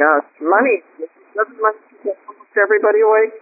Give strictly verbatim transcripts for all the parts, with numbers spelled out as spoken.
gosh, money. Doesn't money keep almost everybody awake?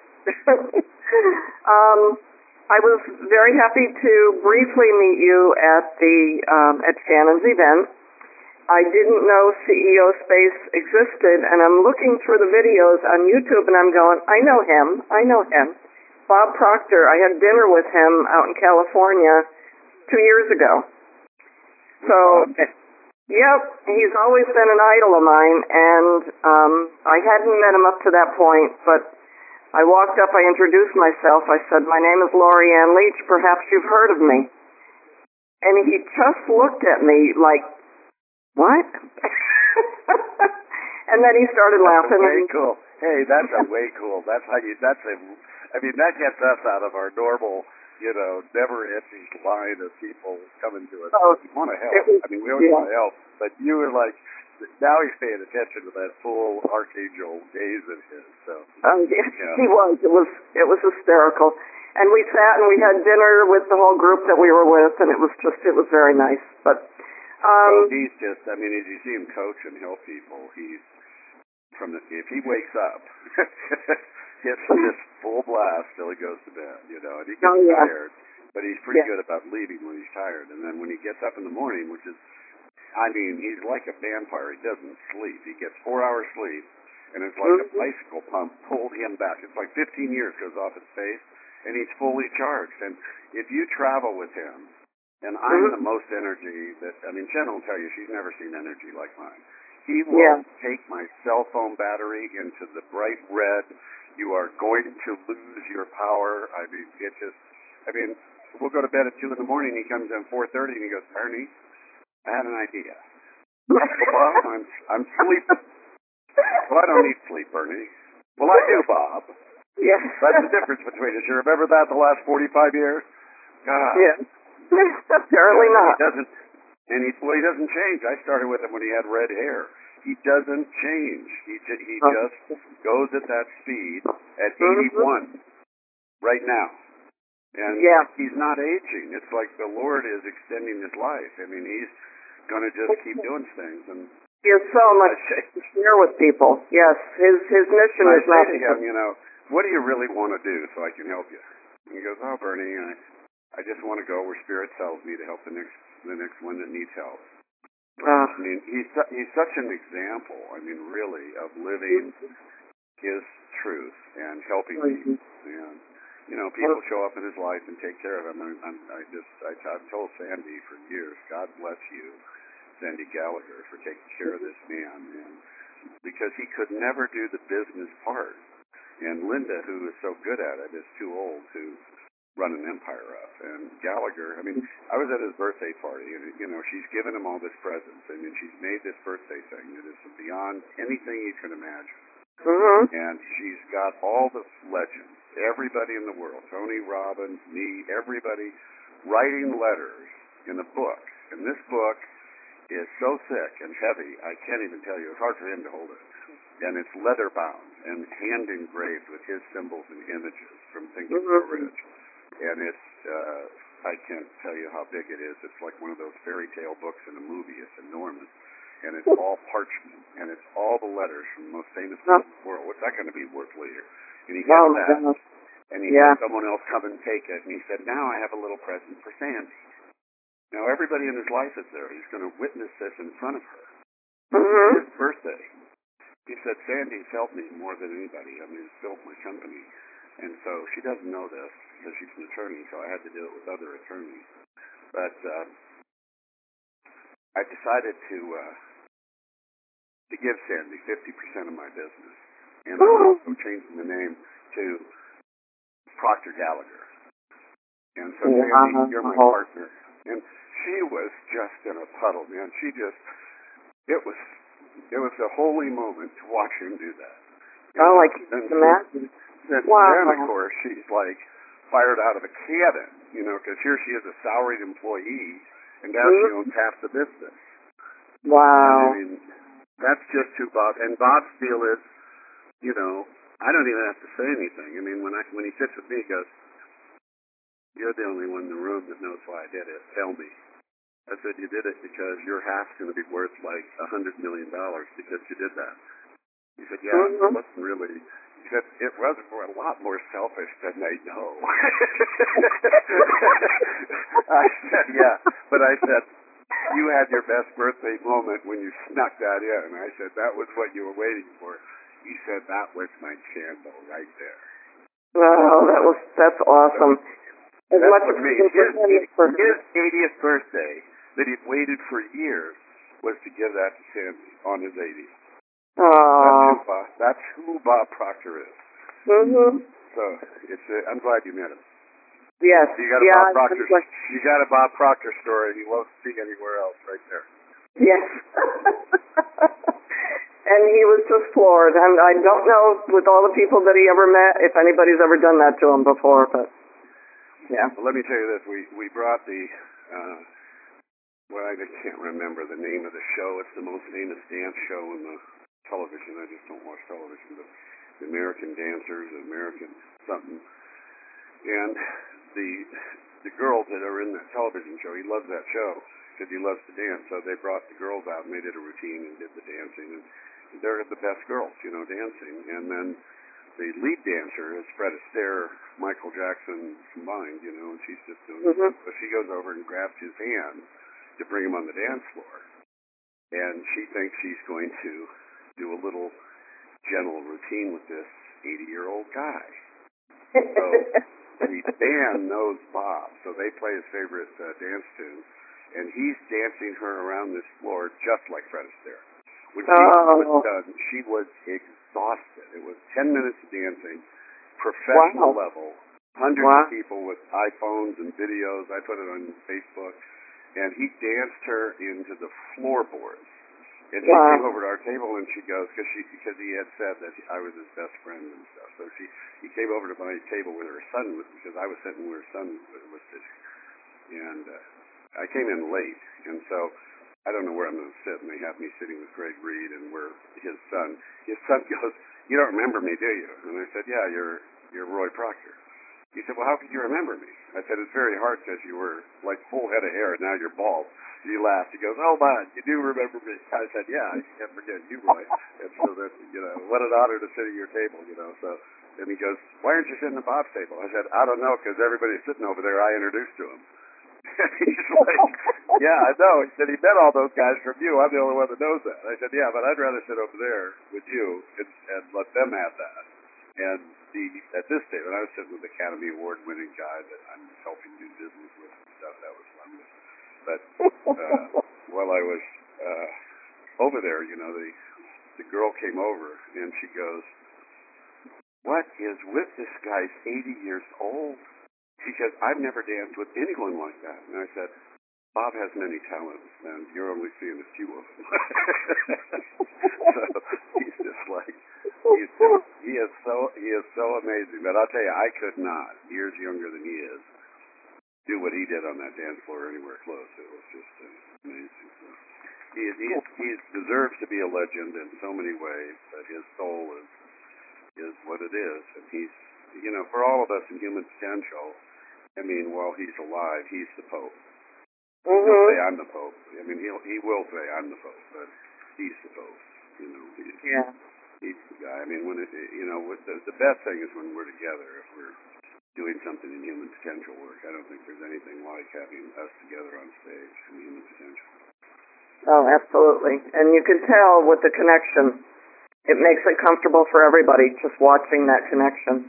um, I was very happy to briefly meet you at the um, at Shannon's event. I didn't know C E O Space existed, and I'm looking through the videos on YouTube, and I'm going, I know him. I know him. Bob Proctor. I had dinner with him out in California two years ago. So, yep, he's always been an idol of mine, and um, I hadn't met him up to that point, but I walked up, I introduced myself, I said, my name is Lori Ann Leach, perhaps you've heard of me. And he just looked at me like, what? And then he started that's laughing. Way cool. Hey, that's a way cool. That's how you, that's a, I mean, that gets us out of our normal, you know, never-ending line of people coming to us. Oh, we want to help. Was, I mean, we always yeah. want to help. But you were like, now he's paying attention to that full archangel gaze of his. So, um, yes, yeah. he was. It was, it was hysterical. And we sat and we had dinner with the whole group that we were with, and it was just, it was very nice. But um, so he's just, I mean, as you see him coach and help people, he's from the, if he wakes up, it's just full blast till he goes to bed, you know, and he gets oh, yeah. tired, but he's pretty yeah. good about leaving when he's tired. And then when he gets up in the morning, which is, I mean, he's like a vampire. He doesn't sleep. He gets four hours sleep, and it's like mm-hmm. a bicycle pump pulled him back. It's like fifteen years goes off his face, and he's fully charged. And if you travel with him, and I'm mm-hmm. the most energy that, I mean, Jen will tell you she's never seen energy like mine. He will yeah. take my cell phone battery into the bright red. You are going to lose your power. I mean, it just, I mean, we'll go to bed at two in the morning. He comes in four thirty, and he goes, Ernie, I had an idea. Bob, I'm, I'm sleeping. Well, I don't need sleep, Ernie. Well, I do, Bob. Yes. That's the difference between us. You remember that the last forty-five years? God. Yeah. Apparently yeah, not. He doesn't, and he, well, he doesn't change. I started with him when he had red hair. He doesn't change. He, he oh. just goes at that speed at eighty-one mm-hmm. right now. And yeah. he's not aging. It's like the Lord is extending his life. I mean, he's going to just keep doing things. And he has so much to share with people. Yes, his his mission I is say not to him, you know, what do you really want to do so I can help you? And he goes, oh, Bernie, I, I just want to go where Spirit tells me to help the next the next one that needs help. Uh, I mean, he's su- he's such an example. I mean, really, of living his truth and helping people. And you know, people show up in his life and take care of him. I, I'm, I just, I, I've told Sandy for years, God bless you, Sandy Gallagher, for taking care of this man, and because he could never do the business part. And Linda, who is so good at it, is too old to run an empire up. And Gallagher, I mean, I was at his birthday party, and you know, she's given him all this presents. I mean, she's made this birthday thing that is beyond anything you can imagine. mm-hmm. And she's got all the legends. Everybody in the world, Tony Robbins, me, everybody, writing letters in a book. And this book is so thick and heavy, I can't even tell you. It's hard for him to hold it. And it's leather bound and hand engraved with his symbols and images from Think and Grow Rich. And it's, uh, I can't tell you how big it is. It's like one of those fairy tale books in a movie. It's enormous. And it's all parchment. And it's all the letters from the most famous people in the world. What's that going to be worth later? And he gets oh, that, goodness. and he yeah. had someone else come and take it, and he said, now I have a little present for Sandy. Now everybody in his life is there. He's going to witness this in front of her. Mm-hmm. His birthday. He said, Sandy's helped me more than anybody. I mean, it's built my company. And so she doesn't know this because she's an attorney, so I had to do it with other attorneys. But uh, I decided to uh, to give Sandy fifty percent of my business. And I'm also changing the name to Proctor Gallagher. And so, Sandy, you're my partner. And she was just in a puddle, man. She just, it was, it was a holy moment to watch him do that. Oh, I can imagine. And wow. then, of course, she's like fired out of a cannon, you know, because here she is a salaried employee, and now mm-hmm. she owns half the business. Wow. I mean, that's just who Bob, and Bob's deal is, you know, I don't even have to say anything. I mean, when I when he sits with me, he goes, you're the only one in the room that knows why I did it. Tell me. I said, you did it because your half's going to be worth like a hundred million dollars because you did that. said, yeah, mm-hmm. It wasn't really, he said, it was for a lot more selfish than they know. I said, yeah, but I said, you had your best birthday moment when you snuck that in. And I said, that was what you were waiting for. He said, that was my candle right there. Wow, that was, that's awesome. So, as much as me, his, his eightieth birthday that he'd waited for years was to give that to Sandy on his eightieth. Aww. That's who Bob, that's who Bob Proctor is. Mm-hmm. So, it's a, I'm glad you met him. Yes. You got a yeah, Bob Proctor. You got a Bob Proctor story you won't see anywhere else, right there. Yes. And he was just floored. And I don't know with all the people that he ever met if anybody's ever done that to him before, but yeah. Well, let me tell you this: we we brought the. Uh, well, I can't remember the name of the show. It's the most famous dance show in the television. I just don't watch television, but the American Dancers, American something, and. The the girls that are in that television show, he loves that show because he loves to dance. So they brought the girls out and they did a routine and did the dancing, and they're the best girls, you know, dancing. And then the lead dancer is Fred Astaire, Michael Jackson combined, you know, and she's just doing. Mm-hmm. So she goes over and grabs his hand to bring him on the dance floor, and she thinks she's going to do a little gentle routine with this eighty-year-old guy. So. The band knows Bob, so they play his favorite uh, dance tune, and he's dancing her around this floor just like Fred Astaire. When she oh. was done, she was exhausted. It was ten minutes of dancing, professional wow. level, hundreds wow. of people with iPhones and videos. I put it on Facebook, and he danced her into the floorboards. And she wow. came over to our table and she goes, because she because he had said that I was his best friend and stuff. So she he came over to my table with her son, because I was sitting where her son was sitting. And uh, I came in late, and so I don't know where I'm going to sit. And they have me sitting with Greg Reed and where his son. His son goes, "You don't remember me, do you?" And I said, "Yeah, you're you're Roy Proctor." He said, "Well, how could you remember me?" I said, "It's very hard because you were like full head of hair and now you're bald." He laughed. He goes, "Oh, man, you do remember me." I said, "Yeah, I can't forget you, Roy." And so that, you know, what an honor to sit at your table, you know. So then he goes, "Why aren't you sitting at Bob's table?" I said, "I don't know, because everybody's sitting over there I introduced to him." And he's like, "Yeah, I know." He said, "He met all those guys from you. I'm the only one that knows that." I said, "Yeah, but I'd rather sit over there with you and, and let them have that." And the at this stage, when I was sitting with the Academy Award winning guy that I'm helping do business with and stuff, that was fun. But uh, while I was uh, over there, you know, the the girl came over and she goes, "What is with this guy's eighty years old?" She said, "I've never danced with anyone like that." And I said, "Bob has many talents, and you're only seeing a few of them." So he's just like, he's just, he is so he is so amazing. But I'll tell you, I could not, years younger than he is, do what he did on that dance floor anywhere close. It was just uh, amazing. So he he he deserves to be a legend in so many ways. But his soul is is what it is, and he's, you know, for all of us in Human Potential. I mean, while he's alive, he's the Pope. Mm-hmm. He'll say I'm the Pope. I mean, he'll he will say I'm the Pope, but he's the Pope. You know, he's, yeah. he's the guy. I mean, when it, you know, with the the best thing is when we're together. If we're doing something in Human Potential work, I don't think there's anything like having us together on stage in Human Potential. Oh, absolutely. And you can tell with the connection, it makes it comfortable for everybody just watching that connection.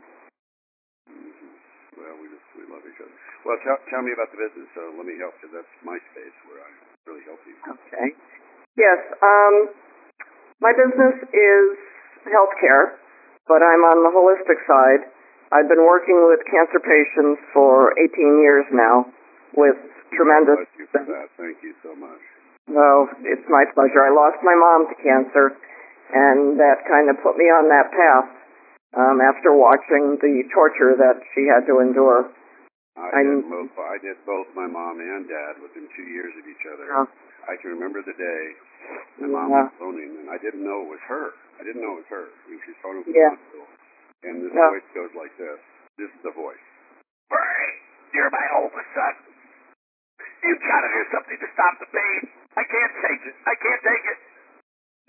Mm-hmm. Well, we just we love each other. Well, tell tell me about the business. So let me help, because that's my space where I really help you. Okay. Yes. Um, my business is healthcare, but I'm on the holistic side. I've been working with cancer patients for eighteen years now with tremendous... Thank you for that. Thank you so much. Well, it's my pleasure. I lost my mom to cancer, and that kind of put me on that path um, after watching the torture that she had to endure. I did, both, I did both my mom and dad within two years of each other. Uh, I can remember the day my yeah. mom was phoning, and I didn't know it was her. I didn't know it was her. I mean, she's phoning from yeah. the hospital. And this yeah. voice goes like this. This is the voice. "Bernie, you're my oldest son. You gotta do something to stop the pain. I can't take it. I can't take it."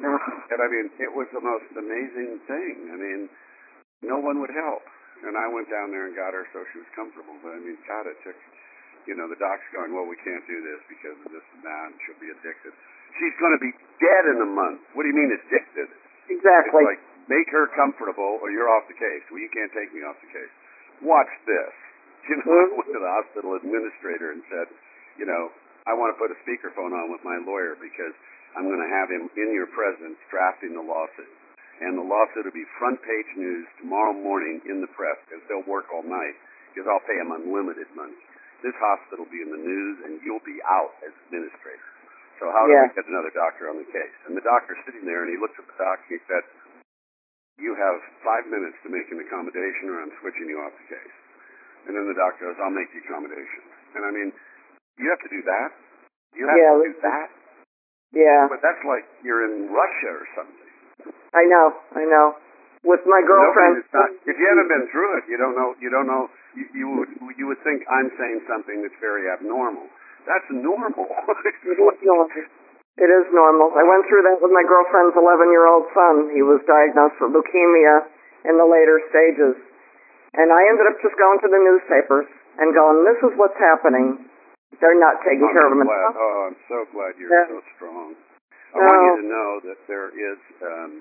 And I mean, it was the most amazing thing. I mean, no one would help. And I went down there and got her so she was comfortable. But I mean, God, it took, you know, the doc's going, well, we can't do this because of this and that, and she'll be addicted. She's going to be dead in a month. What do you mean addicted? Exactly. It's like, make her comfortable or you're off the case. Well, you can't take me off the case. Watch this. You know, I went to the hospital administrator and said, you know, I want to put a speakerphone on with my lawyer because I'm going to have him in your presence drafting the lawsuit. And the lawsuit will be front page news tomorrow morning in the press because they'll work all night because I'll pay them unlimited money. This hospital will be in the news and you'll be out as administrator. So how do Yeah. we get another doctor on the case? And the doctor's sitting there and he looks at the doc and he said, you have five minutes to make an accommodation or I'm switching you off the case. And then the doctor goes, I'll make the accommodation. And I mean, you have to do that? You have Yeah, to do that? Yeah. But that's like you're in Russia or something. I know, I know. With my girlfriend. Nobody, not, if you haven't been through it, you don't know. You don't know. You, you would you would think I'm saying something that's very abnormal. That's normal. It is normal. It is normal. I went through that with my girlfriend's eleven-year-old son. He was diagnosed with leukemia in the later stages. And I ended up just going to the newspapers and going, this is what's happening. They're not taking I'm care of him glad. enough. Oh, I'm so glad you're Yeah. so strong. I No. want you to know that there is um,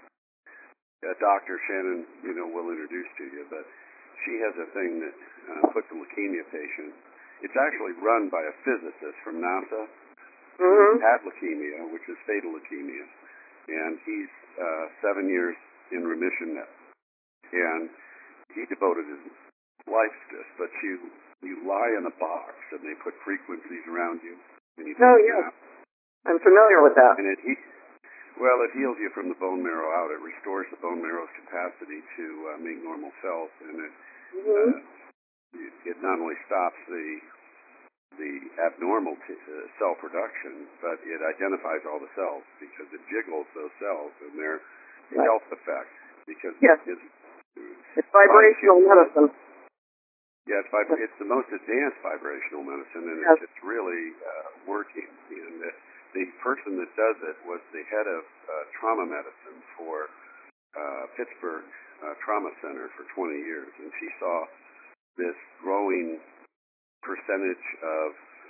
a Doctor Shannon, you know, will introduce to you, but she has a thing that uh, puts a leukemia patient. It's actually run by a physicist from NASA who Mm-hmm. had leukemia, which is fatal leukemia, and he's uh, seven years in remission now. And he devoted his life to this, but you you lie in a box and they put frequencies around you and you Oh, take yeah. them out. I'm familiar with that. And it he well, it heals you from the bone marrow out. It restores the bone marrow's capacity to uh, make normal cells, and it, Mm-hmm. uh, it it not only stops the the abnormal t- uh, cell production, but it identifies all the cells because it jiggles those cells and their Right. health effect because Yes. it's It's vibrational medicine. Yeah, it's, vib- it's the most advanced vibrational medicine, and Yes. it's, it's really uh, working. And the, the person that does it was the head of uh, trauma medicine for uh, Pittsburgh uh, Trauma Center for twenty years, and she saw this growing percentage of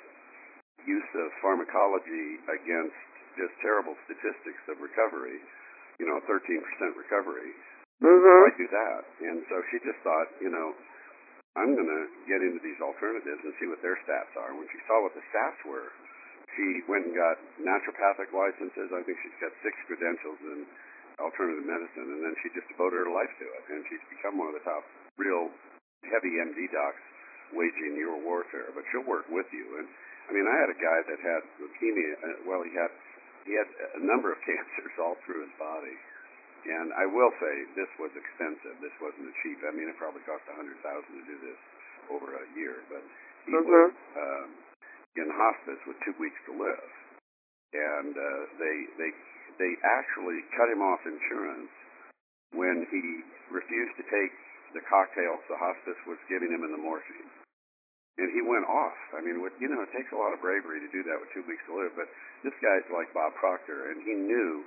use of pharmacology against just terrible statistics of recovery, you know, thirteen percent recovery. Mm-hmm. Why do that? And so she just thought, you know, I'm going to get into these alternatives and see what their stats are. When she saw what the stats were, she went and got naturopathic licenses. I think she's got six credentials in alternative medicine, and then she just devoted her life to it. And she's become one of the top real heavy M D docs waging your warfare. But she'll work with you. And I mean, I had a guy that had leukemia. Uh, well, he had he had a number of cancers all through his body. And I will say this was expensive. This wasn't a cheap. I mean, it probably cost a hundred thousand to do this over a year. But he Mm-hmm. was um, in hospice with two weeks to live, and uh, they they they actually cut him off insurance when he refused to take the cocktails the hospice was giving him in the morphine. And he went off. I mean, with, you know, it takes a lot of bravery to do that with two weeks to live. But this guy's like Bob Proctor, and he knew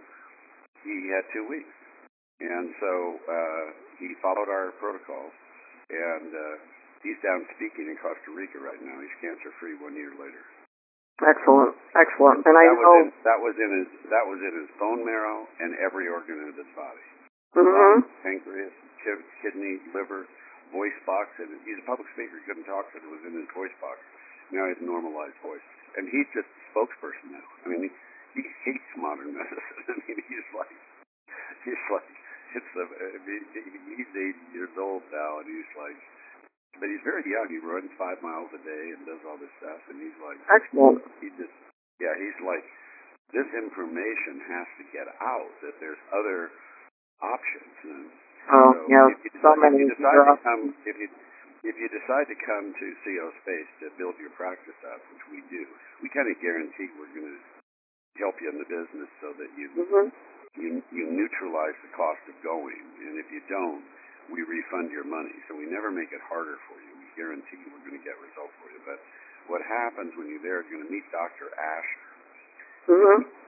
he had two weeks. And so uh, he followed our protocols, and uh, he's down speaking in Costa Rica right now. He's cancer-free one year later. Excellent. Excellent. And I that know. Was in, that was in his that was in his bone marrow and every organ of his body. Mm-hmm. Lung, pancreas, ki- kidney, liver, voice box, and he's a public speaker. He couldn't talk because it was in his voice box. Now he has a normalized voice, and he's just a spokesperson now. I mean, he, he hates modern medicine. I mean, he's like, he's like, it's a, I mean, he's eighty years old now, and he's like, but he's very young. He runs five miles a day and does all this stuff, and he's like, Excellent. he just, yeah, he's like, this information has to get out that there's other options. And Oh, so yeah. if you So decide, many. if you decide to come, if you if you decide to come to C O Space to build your practice up, which we do, we kind of guarantee we're going to help you in the business so that you Mm-hmm. you you neutralize the cost of going, and if you don't, we refund your money. So we never make it harder for you. We guarantee we're going to get results for you. But what happens when you're there, you're going to meet Doctor Ash. Mm-hmm.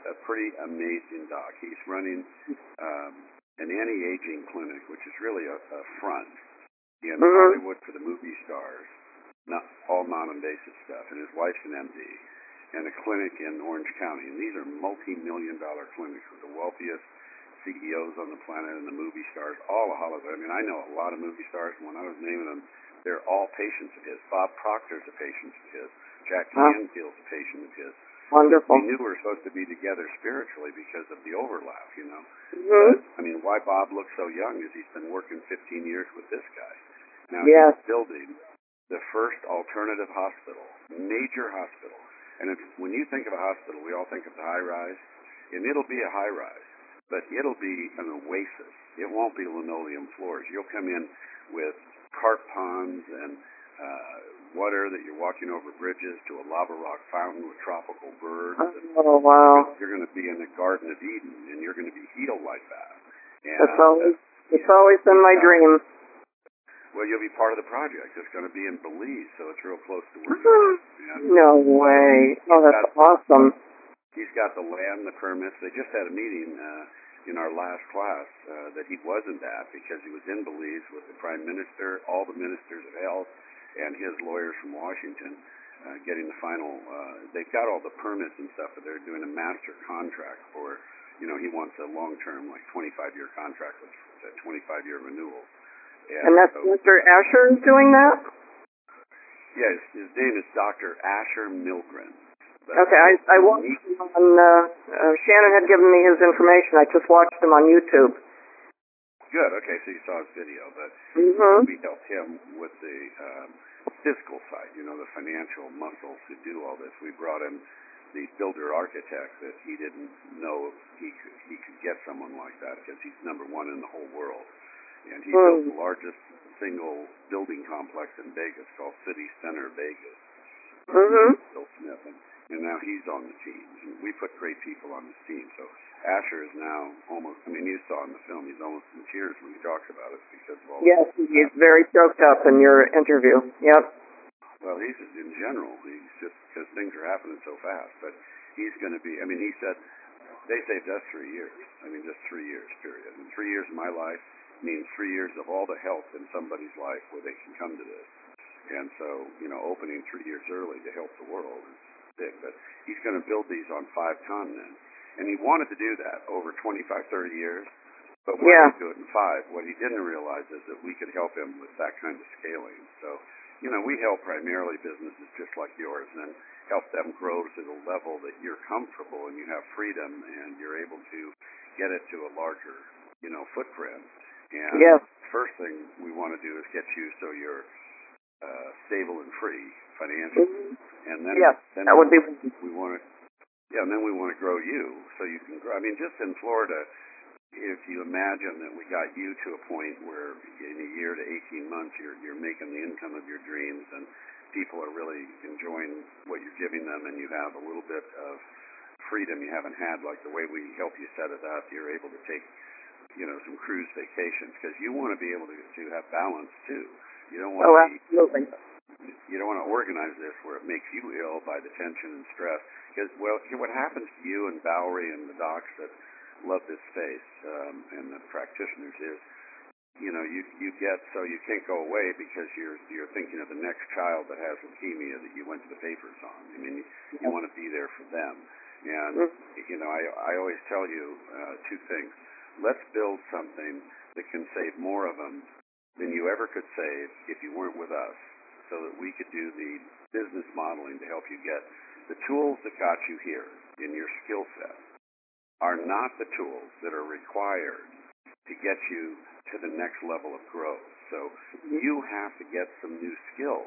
a pretty amazing doc. He's running um, an anti-aging clinic, which is really a, a front in mm-hmm. Hollywood for the movie stars, not all non-invasive stuff. And his wife's an M D, and a clinic in Orange County. And these are multi-million dollar clinics with the wealthiest C E Os on the planet and the movie stars, all of Hollywood. I mean, I know a lot of movie stars, and when I was naming them, they're all patients of his. Bob Proctor's a patient of his. Jack Canfield's a patient of his. Wonderful. We knew we were supposed to be together spiritually because of the overlap, you know. Mm-hmm. But, I mean, why Bob looks so young is he's been working fifteen years with this guy. Now yes. he's building the first alternative hospital, major hospital. And if, when you think of a hospital, we all think of the high-rise, and it'll be a high-rise, but it'll be an oasis. It won't be linoleum floors. You'll come in with carp ponds and uh, water that you're walking over bridges to a lava rock fountain with tropical birds. Oh, wow. You're going to be in the Garden of Eden, and you're going to be healed like that. And That's always, uh, it's always been my dream. Well, you'll be part of the project. It's going to be in Belize, so it's real close to where you're at. No way. Oh, that's awesome. He's got the land, the permits. They just had a meeting uh, in our last class uh, that he wasn't at because he was in Belize with the Prime Minister, all the ministers of health, and his lawyers from Washington uh, getting the final. Uh, they've got all the permits and stuff, but they're doing a master contract for, you know, he wants a long-term, like twenty-five year contract with a twenty-five year renewal. And, and that's so, Mister Asher is doing that? Yes, his name is Doctor Asher Milgren. But okay, I, I watched him on, uh, uh, Shannon had given me his information. I just watched him on YouTube. Good, okay, so you saw his video, but mm-hmm. we helped him with the um, physical side, you know, the financial muscles to do all this. We brought in the builder architect that he didn't know he could, he could get someone like that because he's number one in the whole world. And he mm. built the largest single building complex in Vegas called City Center Vegas. Mm-hmm. Bill Smith. And, and now he's on the team. And we put great people on his team. So Asher is now almost, I mean, you saw in the film, he's almost in tears when he talks about it because of all yes, he's very choked up in your interview. Yep. Well, he's in general, he's just, because things are happening so fast. But he's going to be, I mean, he said, they saved us three years. I mean, just three years, period. And three years of my life means three years of all the help in somebody's life where they can come to this. And so, you know, opening three years early to help the world is big. But he's going to build these on five continents. And he wanted to do that over twenty-five, thirty years. But we're yeah. going to do it in five. What he didn't realize is that we could help him with that kind of scaling. So, you know, we help primarily businesses just like yours and help them grow to the level that you're comfortable and you have freedom and you're able to get it to a larger, you know, footprint. And yes. the first thing we want to do is get you so you're uh, stable and free financially. Mm-hmm. And then, yes, then that would be. We want to, yeah, and then we want to grow you so you can grow. I mean, just in Florida, if you imagine that we got you to a point where in a year to eighteen months you're you're making the income of your dreams and people are really enjoying what you're giving them and you have a little bit of freedom you haven't had, like the way we help you set it up, you're able to take, you know, some cruise vacations because you want to be able to, to have balance too. You don't want oh, to be, absolutely. You don't want to organize this where it makes you ill by the tension and stress. Because, well, what happens to you and Valerie and the docs that love this space um, and the practitioners is, you know, you you get so you can't go away because you're you're thinking of the next child that has leukemia that you went to the papers on. I mean, you, you want to be there for them. And, mm-hmm. you know, I, I always tell you uh, two things. Let's build something that can save more of them than you ever could save if you weren't with us, so that we could do the business modeling to help you get the tools that got you here in your skill set are not the tools that are required to get you to the next level of growth. So you have to get some new skills,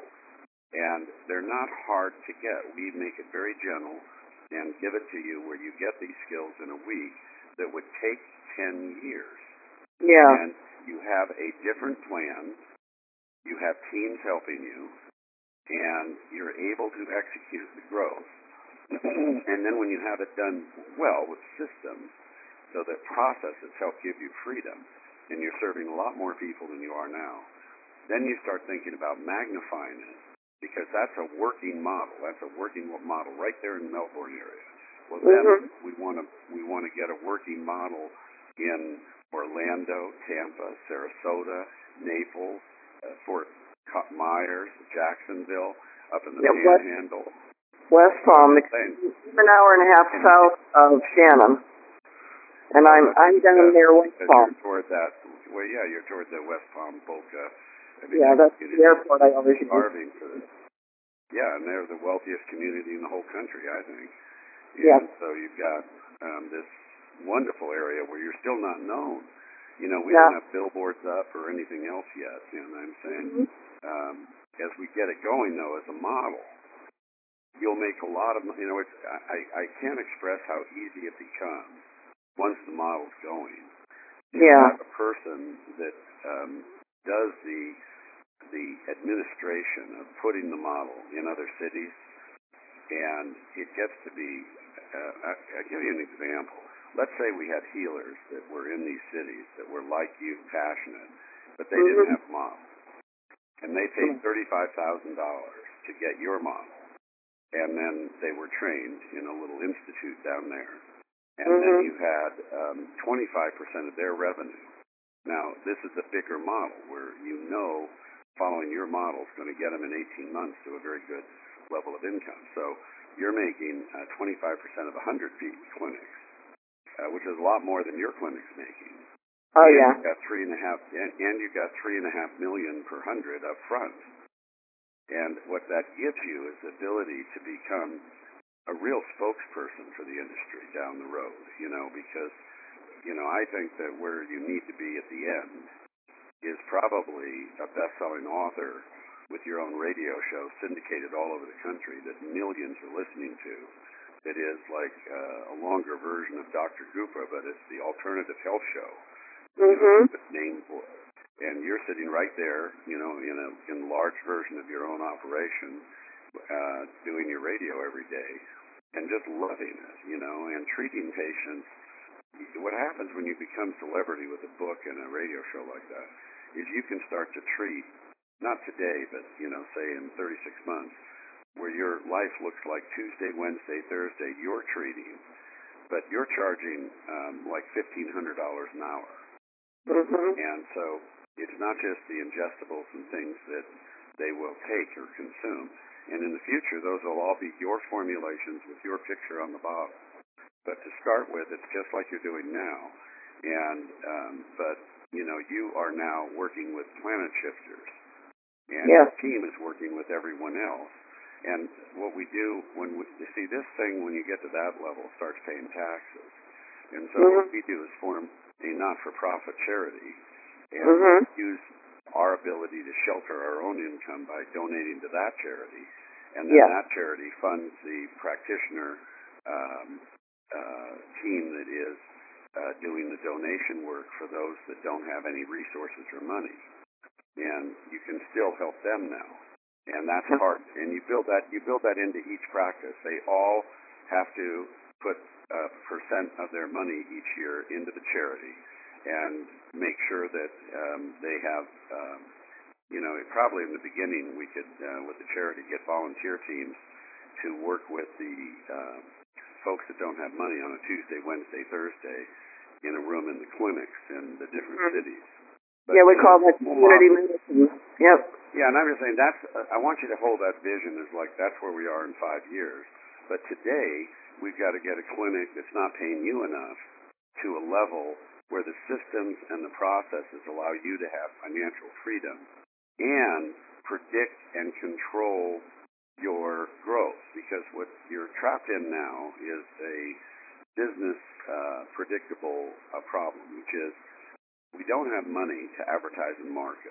and they're not hard to get. We make it very gentle and give it to you where you get these skills in a week that would take ten years. Yeah. And you have a different plan, you have teams helping you, and you're able to execute the growth. And then when you have it done well with systems, so that processes help give you freedom, and you're serving a lot more people than you are now, then you start thinking about magnifying it, because that's a working model. That's a working model right there in the Melbourne area. Well, then Mhm. we want to we want to get a working model in Orlando, Tampa, Sarasota, Naples, uh, Fort Co- Myers, Jacksonville, up in the Yeah, West, Panhandle. West Palm, I'm saying, an hour and a half and, south of Shannon, and well, I'm that's I'm down because near West because Palm. you're toward that. Well, yeah, you're toward the West Palm Boca. I mean, Yeah, that that's the community airport I always is use. starving for this. Yeah, and they're the wealthiest community in the whole country, I think. Yeah. And so you've got um, this wonderful area where you're still not known. You know, we Yeah. don't have billboards up or anything else yet. And I'm saying, Mhm. um, as we get it going, though, as a model, you'll make a lot of, mo- you know, it's, I, I can't express how easy it becomes once the model's going. You Yeah. have a person that um, does the the administration of putting the model in other cities, and it gets to be, uh, I, I'll give you an example. Let's say we had healers that were in these cities that were like you, passionate, but they didn't Mhm. have models. And they paid thirty-five thousand dollars to get your model. And then they were trained in a little institute down there. And Mhm. then you had um, twenty-five percent of their revenue. Now, this is a bigger model where you know following your model is going to get them in eighteen months to a very good level of income. So you're making uh, twenty-five percent of one hundred clinics, uh, which is a lot more than your clinic's making. Oh and yeah. You've got three and a half, and, and you've got three and a half million per hundred up front. And what that gives you is the ability to become a real spokesperson for the industry down the road, you know, because, you know, I think that where you need to be at the end is probably a best-selling author with your own radio show syndicated all over the country that millions are listening to. It is like uh, a longer version of Doctor Gupta, but it's the alternative health show. You know, Mhm. the name for it. And you're sitting right there, you know, in a in a large version of your own operation, uh, doing your radio every day, and just loving it, you know, and treating patients. What happens when you become celebrity with a book and a radio show like that is you can start to treat, not today, but, you know, say in thirty-six months, where your life looks like Tuesday, Wednesday, Thursday, you're treating, but you're charging um, like fifteen hundred dollars an hour. Mhm. And so it's not just the ingestibles and things that they will take or consume. And in the future, those will all be your formulations with your picture on the bottle. But to start with, it's just like you're doing now. And um, but you know, you are now working with Planet Shifters, and Yes. your team is working with everyone else. And what we do when we, you see this thing, when you get to that level, starts paying taxes. And so Mhm. what we do is form a not-for-profit charity and Mhm. use our ability to shelter our own income by donating to that charity. And then Yeah. that charity funds the practitioner um, uh, team that is uh, doing the donation work for those that don't have any resources or money. And you can still help them now. And that's hard. And you build that you build that into each practice. They all have to put a percent of their money each year into the charity and make sure that um, they have, um, you know, probably in the beginning we could, uh, with the charity, get volunteer teams to work with the uh, folks that don't have money on a Tuesday, Wednesday, Thursday in a room in the clinics in the different Mhm. cities. But, Yeah, we you call know, that community medicine. Yep. yeah, and I'm just saying that's, uh, I want you to hold that vision as like that's where we are in five years. But today, we've got to get a clinic that's not paying you enough to a level where the systems and the processes allow you to have financial freedom and predict and control your growth. Because what you're trapped in now is a business uh, predictable uh, problem, which is we don't have money to advertise and market.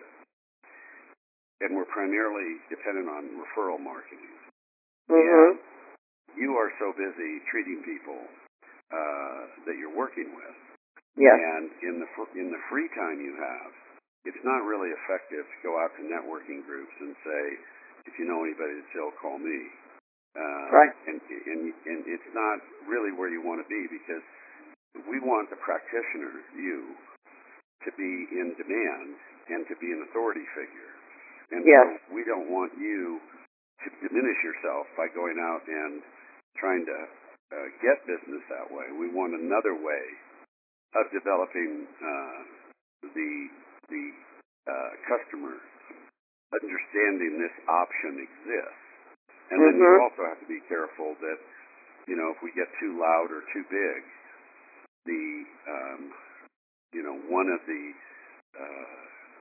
And we're primarily dependent on referral marketing. Mhm. And you are so busy treating people uh, that you're working with. Yes. And in the fr- in the free time you have, it's not really effective to go out to networking groups and say, if you know anybody that's ill, call me. Uh, Right. And, and and it's not really where you want to be, because we want the practitioner, you, to be in demand and to be an authority figure. And Yes. so we don't want you to diminish yourself by going out and trying to uh, get business that way. We want another way of developing uh, the the uh, customer understanding this option exists. And then Mm-hmm. you also have to be careful that, you know, if we get too loud or too big, the, um, you know, one of the, uh,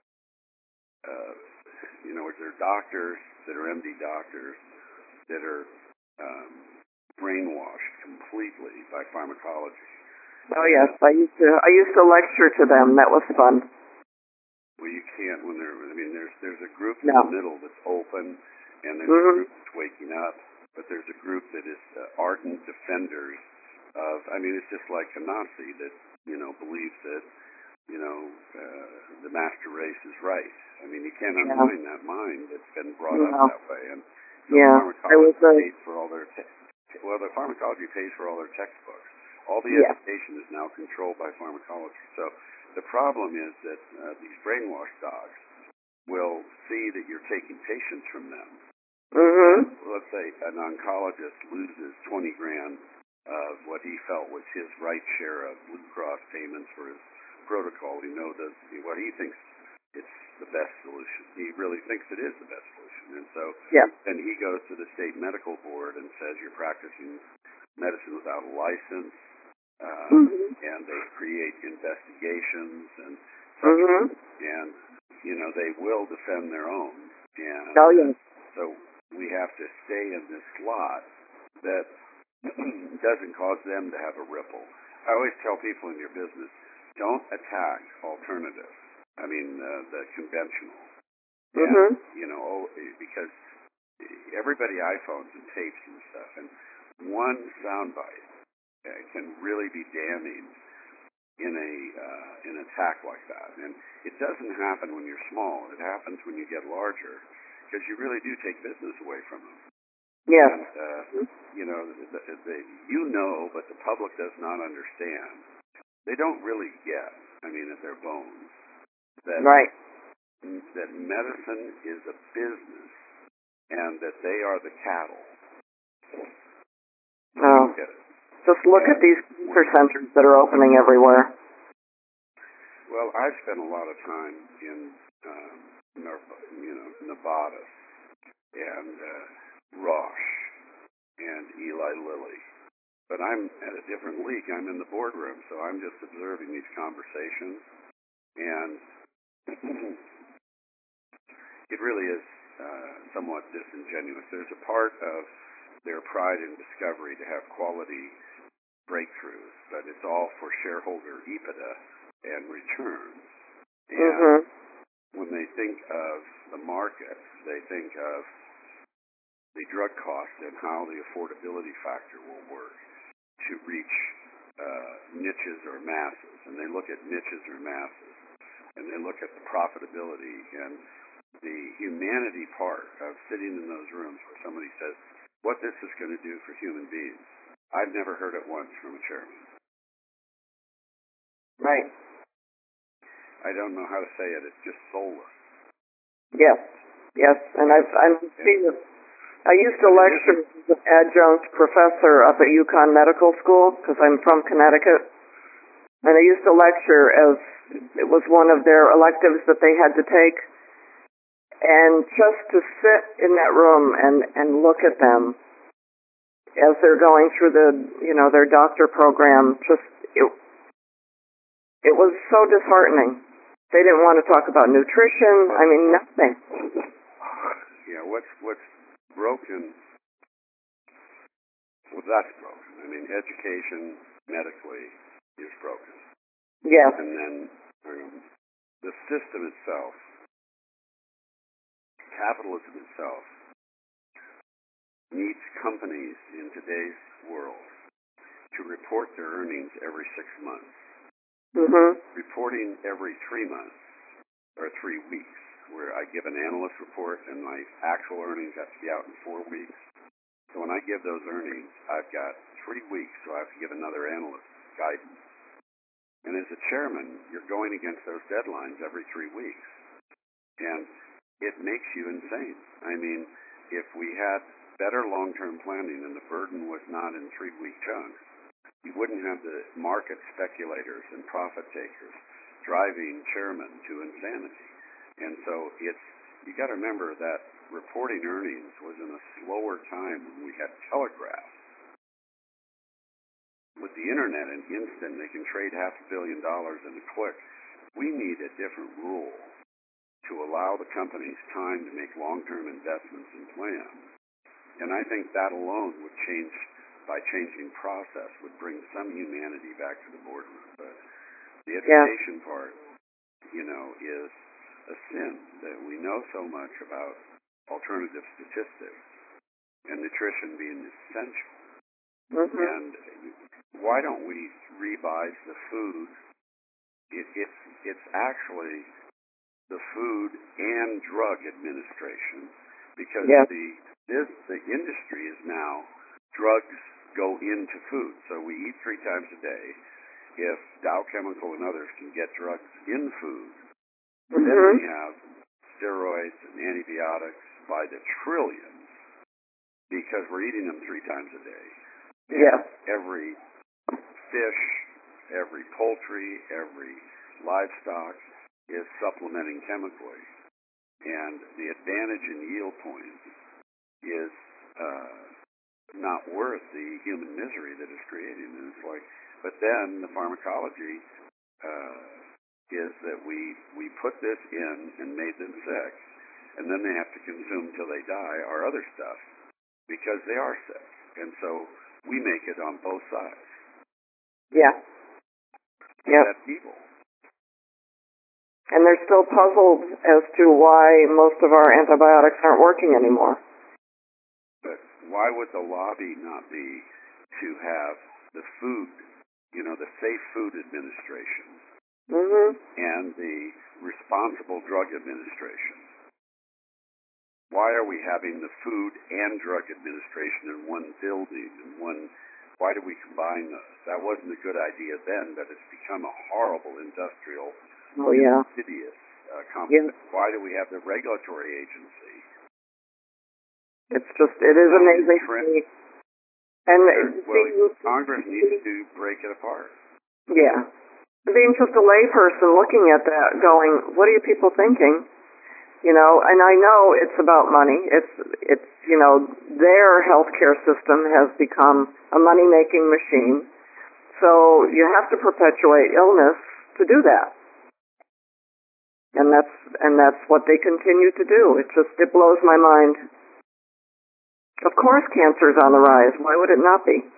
uh, you know, there are doctors that are M D doctors that are um, brainwashed completely by pharmacology. Oh yes, I used to I used to lecture to them. That was fun. Well, you can't when they're. I mean, there's there's a group in No. the middle that's open, and there's Mm-hmm. a group that's waking up, but there's a group that is uh, ardent defenders of. I mean, it's just like a Nazi that you know believes that you know uh, the master race is right. I mean, you can't Yeah. unwind that mind that's been brought No. up that way, and so Yeah. I was pharmacology a pays for all their. Te- well, the pharmacology pays for all their textbooks. All the yeah. education is now controlled by pharmacology. So the problem is that uh, these brainwashed dogs will see that you're taking patients from them. Mm-hmm. Let's say an oncologist loses twenty grand of what he felt was his right share of Blue Cross payments for his protocol. He knows that what he thinks it's the best solution. He really thinks it is the best solution. And so Yeah. then he goes to the state medical board and says you're practicing medicine without a license. Uh, Mm-hmm. and they create investigations and Mm-hmm. and you know they will defend their own. And Oh yes. so we have to stay in this slot that doesn't cause them to have a ripple. I always tell people in your business, don't attack alternatives. I mean uh, the conventional. Mm-hmm. And, you know, oh, because everybody iPhones and tapes and stuff, and one soundbite uh, can really be damning in a uh, an attack like that. And it doesn't happen when you're small. It happens when you get larger, because you really do take business away from them. Yes. And uh, you know, the, the, the, you know, but the public does not understand. They don't really get. I mean, at their bones, that Right. that medicine is a business, and that they are the cattle. Oh. Get it? Just look at these cancer centers that are opening everywhere. Well, I've spent a lot of time in, um, Ner- you know, Nevada and uh, Roche and Eli Lilly, but I'm at a different league. I'm in the boardroom, so I'm just observing these conversations, and it really is uh, somewhat disingenuous. There's a part of their pride in discovery to have quality breakthroughs, but it's all for shareholder EBITDA and returns. And Mm-hmm. when they think of the market, they think of the drug cost and how the affordability factor will work to reach uh, niches or masses. And they look at niches or masses, and they look at the profitability and the humanity part of sitting in those rooms where somebody says, what this is going to do for human beings. I've never heard it once from a chairman. Right. I don't know how to say it. It's just soulless. Yes. Yes. And I've I've seen it. I used to lecture as an adjunct professor up at UConn Medical School because I'm from Connecticut, and I used to lecture as it was one of their electives that they had to take. And just to sit in that room and and look at them as they're going through the, you know, their doctor program, just, it, it was so disheartening. They didn't want to talk about nutrition. I mean, nothing. Yeah, what's, what's broken, well, that's broken. I mean, education medically is broken. Yes. And then um, the system itself, capitalism itself, needs companies in today's world to report their earnings every six months. Mm-hmm. Reporting every three months or three weeks, where I give an analyst report and my actual earnings have to be out in four weeks. So when I give those earnings, I've got three weeks, so I have to give another analyst guidance. And as a chairman, you're going against those deadlines every three weeks. And it makes you insane. I mean, if we had better long-term planning and the burden was not in three-week chunks, you wouldn't have the market speculators and profit takers driving chairmen to insanity. And so it's, you got to remember that reporting earnings was in a slower time when we had telegraphs. With the internet and instant, they can trade half a billion dollars in a click. We need a different rule to allow the companies time to make long-term investments and plans. And I think that alone would change, by changing process, would bring some humanity back to the boardroom. But the education yeah. part, you know, is a sin that we know so much about alternative statistics and nutrition being essential. Mm-hmm. And why don't we revise the food? It, it's, it's actually the Food and Drug Administration, because yeah. the this, the industry is now drugs go into food. So we eat three times a day. If Dow Chemical and others can get drugs in food, mm-hmm. then we have steroids and antibiotics by the trillions because we're eating them three times a day. Yeah. Every fish, every poultry, every livestock is supplementing chemically. And the advantage in yield points is uh, not worth the human misery that it's creating. And it's like, but then the pharmacology uh, is that we, we put this in and made them sick, and then they have to consume till they die our other stuff because they are sick. And so we make it on both sides. Yeah. Yep. That's evil. And they're still puzzled as to why most of our antibiotics aren't working anymore. But why would the lobby not be to have the food, you know, the Safe Food Administration mm-hmm. and the Responsible Drug Administration? Why are we having the Food and Drug Administration in one building, in one? Why do we combine those? That wasn't a good idea then, but it's become a horrible industrial, oh, yeah. insidious uh, complex. Yeah. Why do we have the regulatory agency? It's just, it is amazing to me. And well, being, Congress needs to break it apart. Yeah. Being just a layperson looking at that, going, what are you people thinking? You know, and I know it's about money. It's, it's you know, their healthcare system has become a money-making machine. So you have to perpetuate illness to do that. And that's, and that's what they continue to do. It just, it blows my mind. Of course cancer's on the rise. Why would it not be?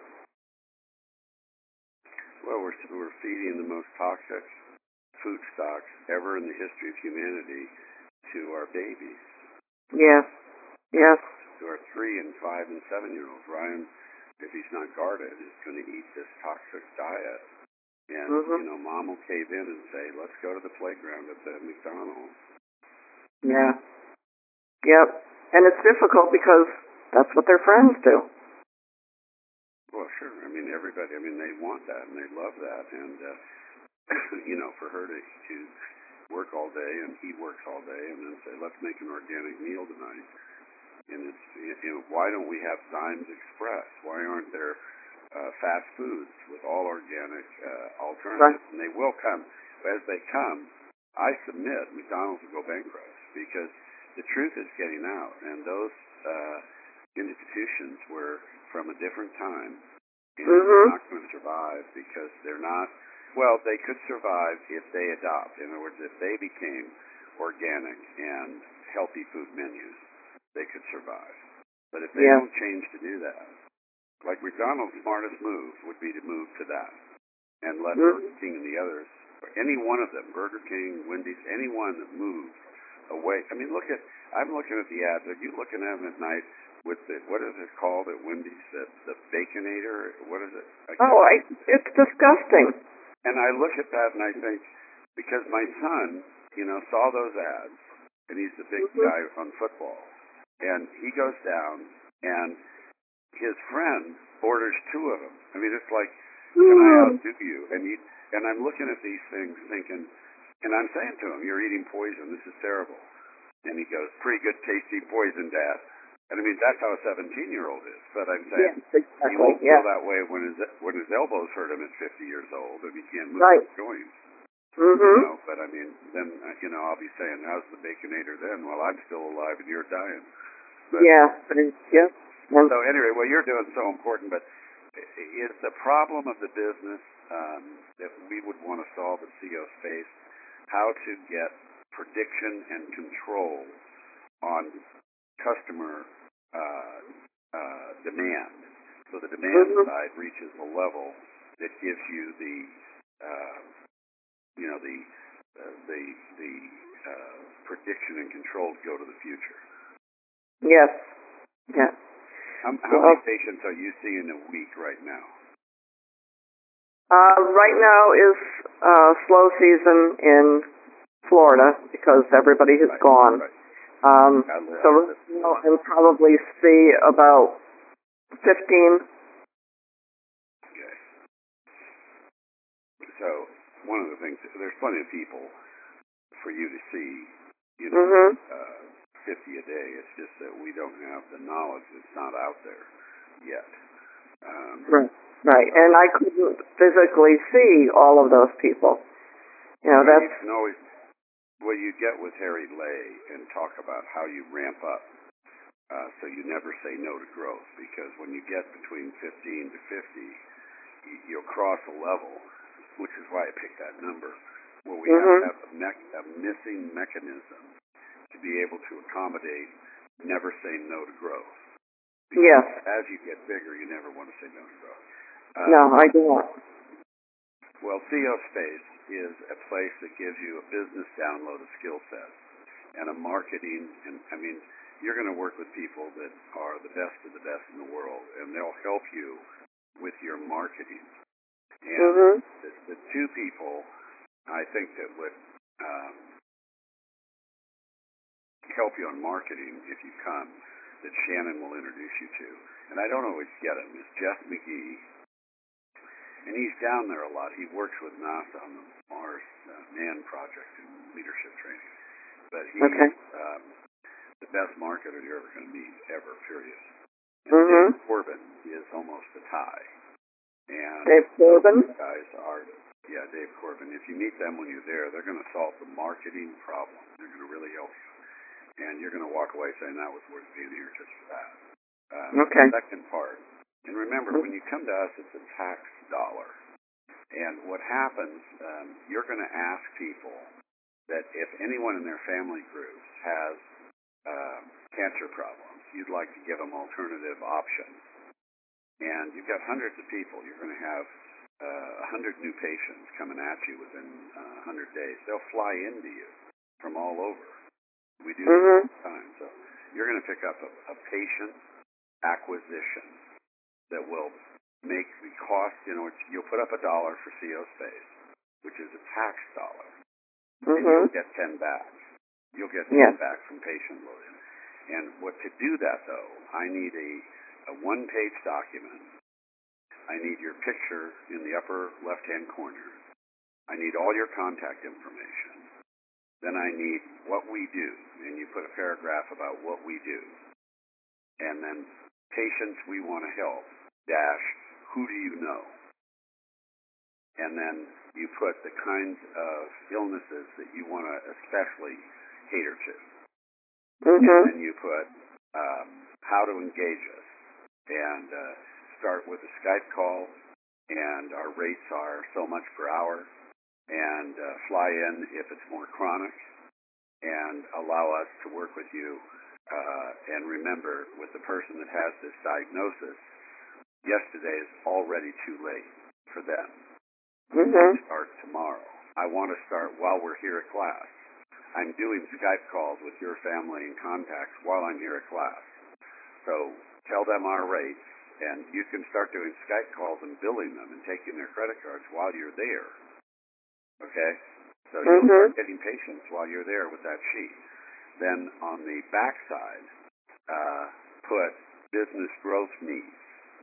Well, we're, we're feeding the most toxic food stocks ever in the history of humanity to our babies. Yes, yes. To our three and five and seven year olds. Ryan, if he's not guarded, is going to eat this toxic diet. And, mm-hmm. you know, mom will cave in and say, let's go to the playground at the McDonald's. Yeah. Yep. And it's difficult because that's what their friends do. Well, sure. I mean, everybody, I mean, they want that and they love that. And, uh, you know, for her to, to work all day and he works all day and then say, let's make an organic meal tonight. And it's, you know, why don't we have Zimes Express? Why aren't there uh, fast foods with all organic uh, alternatives? Right. And they will come. But as they come, I submit McDonald's will go bankrupt because the truth is getting out. And those uh, institutions were from a different time. And mm-hmm. they're not going to survive because they're not, well, they could survive if they adopt. In other words, if they became organic and healthy food menus, they could survive. But if they yeah. don't change to do that, like McDonald's smartest move would be to move to that and let mm-hmm. Burger King and the others, or any one of them, Burger King, Wendy's, anyone that moves away. I mean, look at, I'm looking at the ads. Are you looking at them at night with the, what is it called at Wendy's? The, the Baconator? What is it? I oh, I, it's disgusting. And I look at that and I think, because my son, you know, saw those ads, and he's the big mm-hmm. guy on football. And he goes down, and his friend orders two of them. I mean, it's like, can I outdo you? And he, and I'm looking at these things thinking, and I'm saying to him, you're eating poison. This is terrible. And he goes, pretty good, tasty poison, Dad. And I mean, that's how a seventeen-year-old is. But I'm saying Yes, exactly. he won't Yeah. feel that way when his when his elbows hurt him at fifty years old and he can't move Right. his joints. Mhm. You know, but I mean, then uh, you know, I'll be saying, "How's the Baconator then?" Well, I'm still alive and you're dying. But, Yeah. Yep. And so anyway, what you're doing is so important. But is the problem of the business um, that we would want to solve at C O Space how to get prediction and control on customer uh, uh, demand, so the demand Mhm. side reaches a level that gives you the, uh, you know, the uh, the the uh, prediction and control to go to the future. yes. Yeah. How, how Well, many patients are you seeing a week right now? Uh, right now is uh, slow season in Florida because everybody has Right, gone. right. Um, I live, so I right live, now I'll probably see about fifteen. okay. So one of the things, there's plenty of people for you to see, you know, Mhm. uh, fifty a day. It's just that we don't have the knowledge. It's not out there yet. Um, Right. Right. And I couldn't physically see all of those people. You know, well, you that's can always, well, you get with Harry Lay and talk about how you ramp up uh, so you never say no to growth, because when you get between fifteen to fifty, you, you'll cross a level, which is why I picked that number, where we Mhm. have to have a, mech- a missing mechanism to be able to accommodate never saying no to growth. Because yes. as you get bigger, you never want to say no to growth. Uh, No, I don't. Well, C O Space is a place that gives you a business download of skill sets and a marketing, and I mean, you're going to work with people that are the best of the best in the world, and they'll help you with your marketing. And Mhm. the, the two people I think that would um, help you on marketing if you come, that Shannon will introduce you to, and I don't always get him, is Jeff McGee. And he's down there a lot. He works with NASA on the Mars uh, Man project and leadership training. But he's Okay. um, the best marketer you're ever going to meet, ever, period. And Mhm. Dave Corbin is almost a tie. And Dave Corbin? those guys are, yeah, Dave Corbin. If you meet them when you're there, they're going to solve the marketing problem. They're going to really help you. And you're going to walk away saying that was worth being here just for that. Um, Okay. the second part, and remember, when you come to us, it's a tax dollar. And what happens, um, you're going to ask people that if anyone in their family groups has uh, cancer problems, you'd like to give them alternative options. And you've got hundreds of people. You're going to have uh, one hundred new patients coming at you within uh, one hundred days. They'll fly into you from all over. We do this all Mhm. the time. So you're going to pick up a, a patient acquisition that will make the cost, you know, you'll put up a dollar for C O Space, which is a tax dollar, and you'll Mhm. get ten back. You'll get ten Yes. back from patient loading. And what to do that, though, I need a, a one-page document. I need your picture in the upper left-hand corner. I need all your contact information. Then I need what we do, and you put a paragraph about what we do. And then patients we want to help, dash, who do you know? And then you put the kinds of illnesses that you want to especially cater to. And Mhm. then you put um, how to engage us. And uh, start with a Skype call, and our rates are so much per hour. And uh, fly in if it's more chronic, and allow us to work with you. Uh, and remember, with the person that has this diagnosis, yesterday is already too late for them. Mhm. Start tomorrow. I want to start while we're here at class. I'm doing Skype calls with your family and contacts while I'm here at class. So tell them our rates, and you can start doing Skype calls and billing them and taking their credit cards while you're there. Okay? So you'll Mhm. start getting patients while you're there with that sheet. Then on the back side, uh, put business growth needs,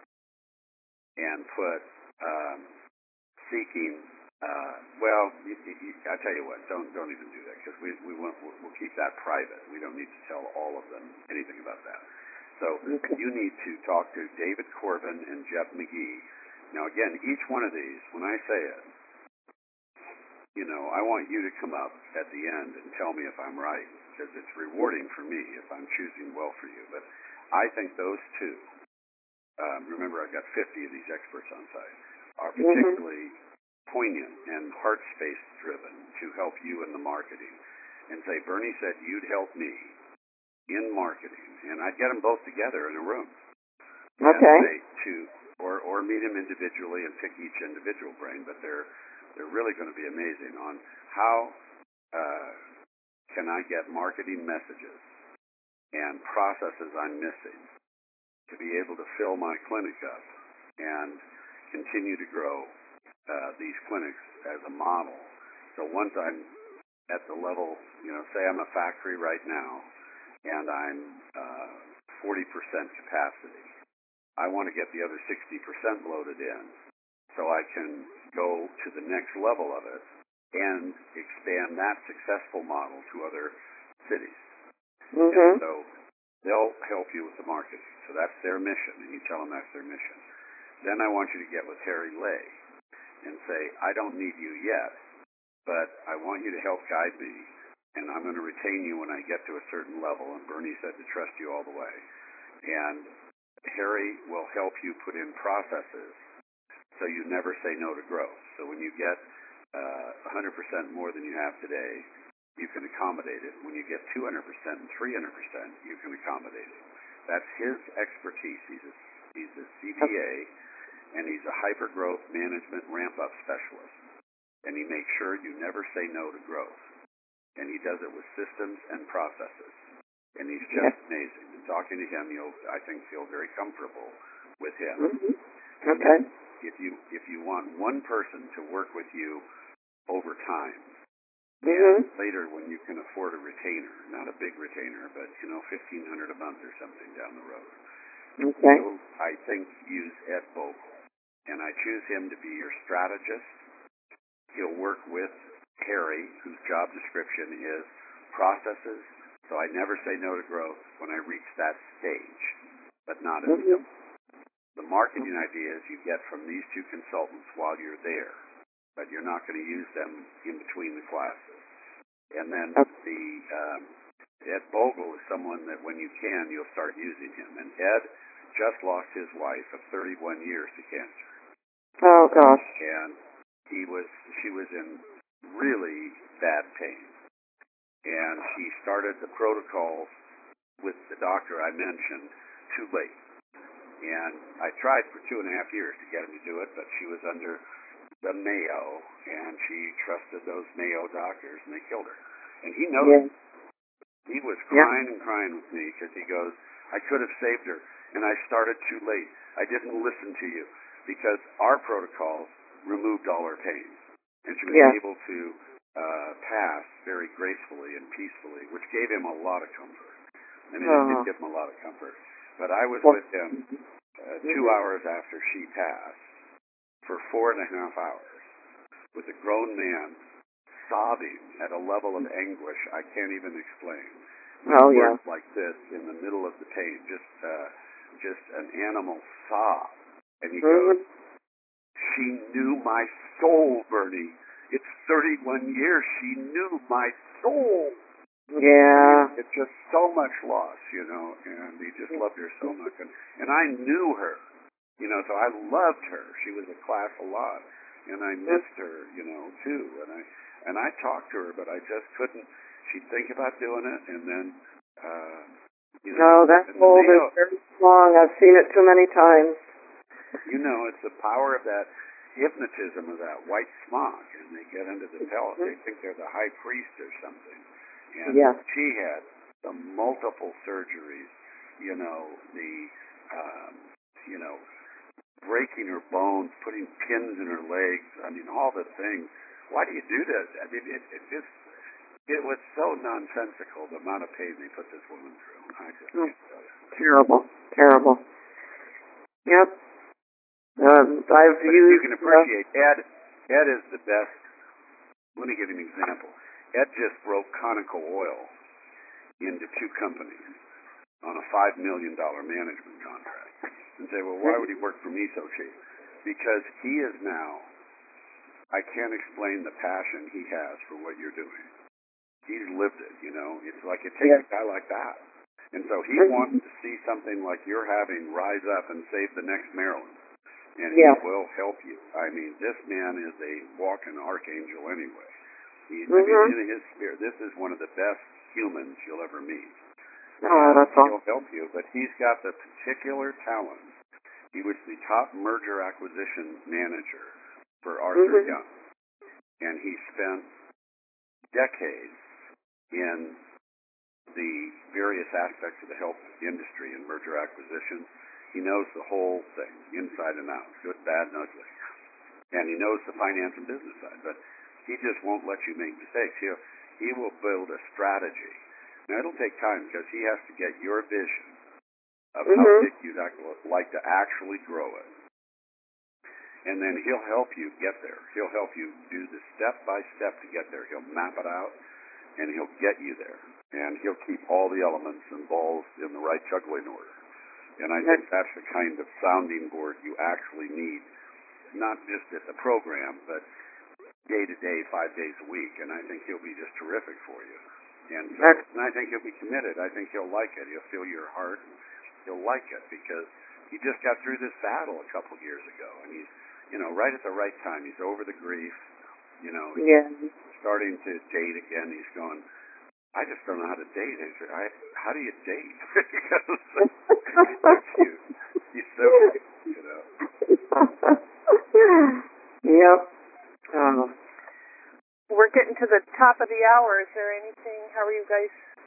and put um, seeking. Uh, well, you, you, I tell you what, don't don't even do that, because we we won't, we'll, we'll keep that private. We don't need to tell all of them anything about that. So Okay. you need to talk to David Corbin and Jeff McGee. Now, again, each one of these, when I say it, you know, I want you to come up at the end and tell me if I'm right, because it's rewarding for me if I'm choosing well for you. But I think those two, um, remember I've got fifty of these experts on site, are particularly mm-hmm. poignant and heart space driven to help you in the marketing. And say, Bernie said you'd help me in marketing, and I'd get them both together in a room. Okay. And say to, or or meet them individually and pick each individual brain, but they're they're really going to be amazing on how uh, can I get marketing messages and processes I'm missing to be able to fill my clinic up and continue to grow uh, these clinics as a model. So once I'm at the level, you know, say I'm a factory right now and I'm uh, forty percent capacity, I want to get the other sixty percent loaded in so I can go to the next level of it and expand that successful model to other cities. Mm-hmm. And so they'll help you with the marketing. So that's their mission, and you tell them that's their mission. Then I want you to get with Harry Lay and say, I don't need you yet, but I want you to help guide me, and I'm going to retain you when I get to a certain level. And Bernie said to trust you all the way. And Harry will help you put in processes so you never say no to growth. So when you get uh, one hundred percent more than you have today, you can accommodate it. When you get two hundred percent and three hundred percent, you can accommodate it. That's his expertise. He's a, he's a C B A, and he's a hyper-growth management ramp-up specialist. And he makes sure you never say no to growth. And he does it with systems and processes. And he's just yeah. amazing. And talking to him, you'll, I think, feel very comfortable with him. Mm-hmm. Okay. If you if you want one person to work with you over time, mm-hmm. and later when you can afford a retainer, not a big retainer, but you know, fifteen hundred a month or something down the road. Okay. So I think use Ed Bogle, and I choose him to be your strategist. He'll work with Harry, whose job description is processes. So I never say no to growth when I reach that stage, but not at mm-hmm. the The marketing ideas you get from these two consultants while you're there, but you're not going to use them in between the classes. And then okay. the um, Ed Bogle is someone that when you can, you'll start using him. And Ed just lost his wife of thirty-one years to cancer. Oh gosh. And he was, she was in really bad pain. And he started the protocols with the doctor I mentioned too late. And I tried for two and a half years to get him to do it, but she was under the Mayo, and she trusted those Mayo doctors, and they killed her. And he knows yeah. it. He was crying yeah. and crying with me because he goes, I could have saved her, and I started too late. I didn't listen to you because our protocols removed all her pain. And she was yeah. able to uh, pass very gracefully and peacefully, which gave him a lot of comfort. I mean, uh-huh. it did give him a lot of comfort. But I was with him uh, two hours after she passed for four and a half hours with a grown man sobbing at a level of anguish I can't even explain. Oh, yeah. Words like this in the middle of the pain, just uh, just an animal sob. And he mm-hmm. goes, she knew my soul, Bernie. It's thirty-one years. She knew my soul. Yeah. It's just so much loss, you know, and he just loved her so much. And, and I knew her, you know, so I loved her. She was a class a lot. And I missed her, you know, too. And I and I talked to her, but I just couldn't. She'd think about doing it, and then, uh, you know. No, that hold is very strong. I've seen it too many times. You know, it's the power of that hypnotism of that white smock, and they get into the pellet. They think they're the high priest or something. And yeah. she had the multiple surgeries, you know, the, um, you know, breaking her bones, putting pins in her legs. I mean, all the things. Why do you do that? I mean, it, it just, it was so nonsensical, the amount of pain they put this woman through. I just can't tell you. Terrible, terrible. Yep. Um, I've but used. You can appreciate uh, Ed. Ed is the best. Let me give you an example. Ed just broke Conoco Oil into two companies. on a five million dollar management contract, and say, well, why would he work for me so cheap? Because he is now, I can't explain the passion he has for what you're doing. He's lived it, you know. It's like it takes Yes. a guy like that. And so he Mhm. wants to see something like you're having rise up and save the next Maryland. And Yeah. he will help you. I mean, this man is a walking archangel anyway. He, I Mhm. mean, in his spirit, this is one of the best humans you'll ever meet. Oh, that's He'll awesome. help you, but he's got the particular talent. He was the top merger acquisition manager for Arthur Mhm. Young. And he spent decades in the various aspects of the health industry and merger acquisitions. He knows the whole thing, inside and out, good, bad, and ugly. And he knows the finance and business side, but he just won't let you make mistakes. He'll, he will build a strategy. Now, it'll take time because he has to get your vision of how Mhm. big you'd like to actually grow it. And then he'll help you get there. He'll help you do the step by step to get there. He'll map it out, and he'll get you there. And he'll keep all the elements and balls in the right juggling order. And I think that's the kind of sounding board you actually need, not just at the program, but day to day, five days a week. And I think he'll be just terrific for you. And, so, and I think he'll be committed. I think he'll like it. He'll feel your heart. He'll like it because he just got through this battle a couple of years ago, and he's, you know, right at the right time. He's over the grief. You know, he's Yeah. starting to date again. He's going, I just don't know how to date. I said, I, how do you date? He's so cute. He's so cute, you know. Yep. Um, We're getting to the top of the hour. Is there anything? How are you guys?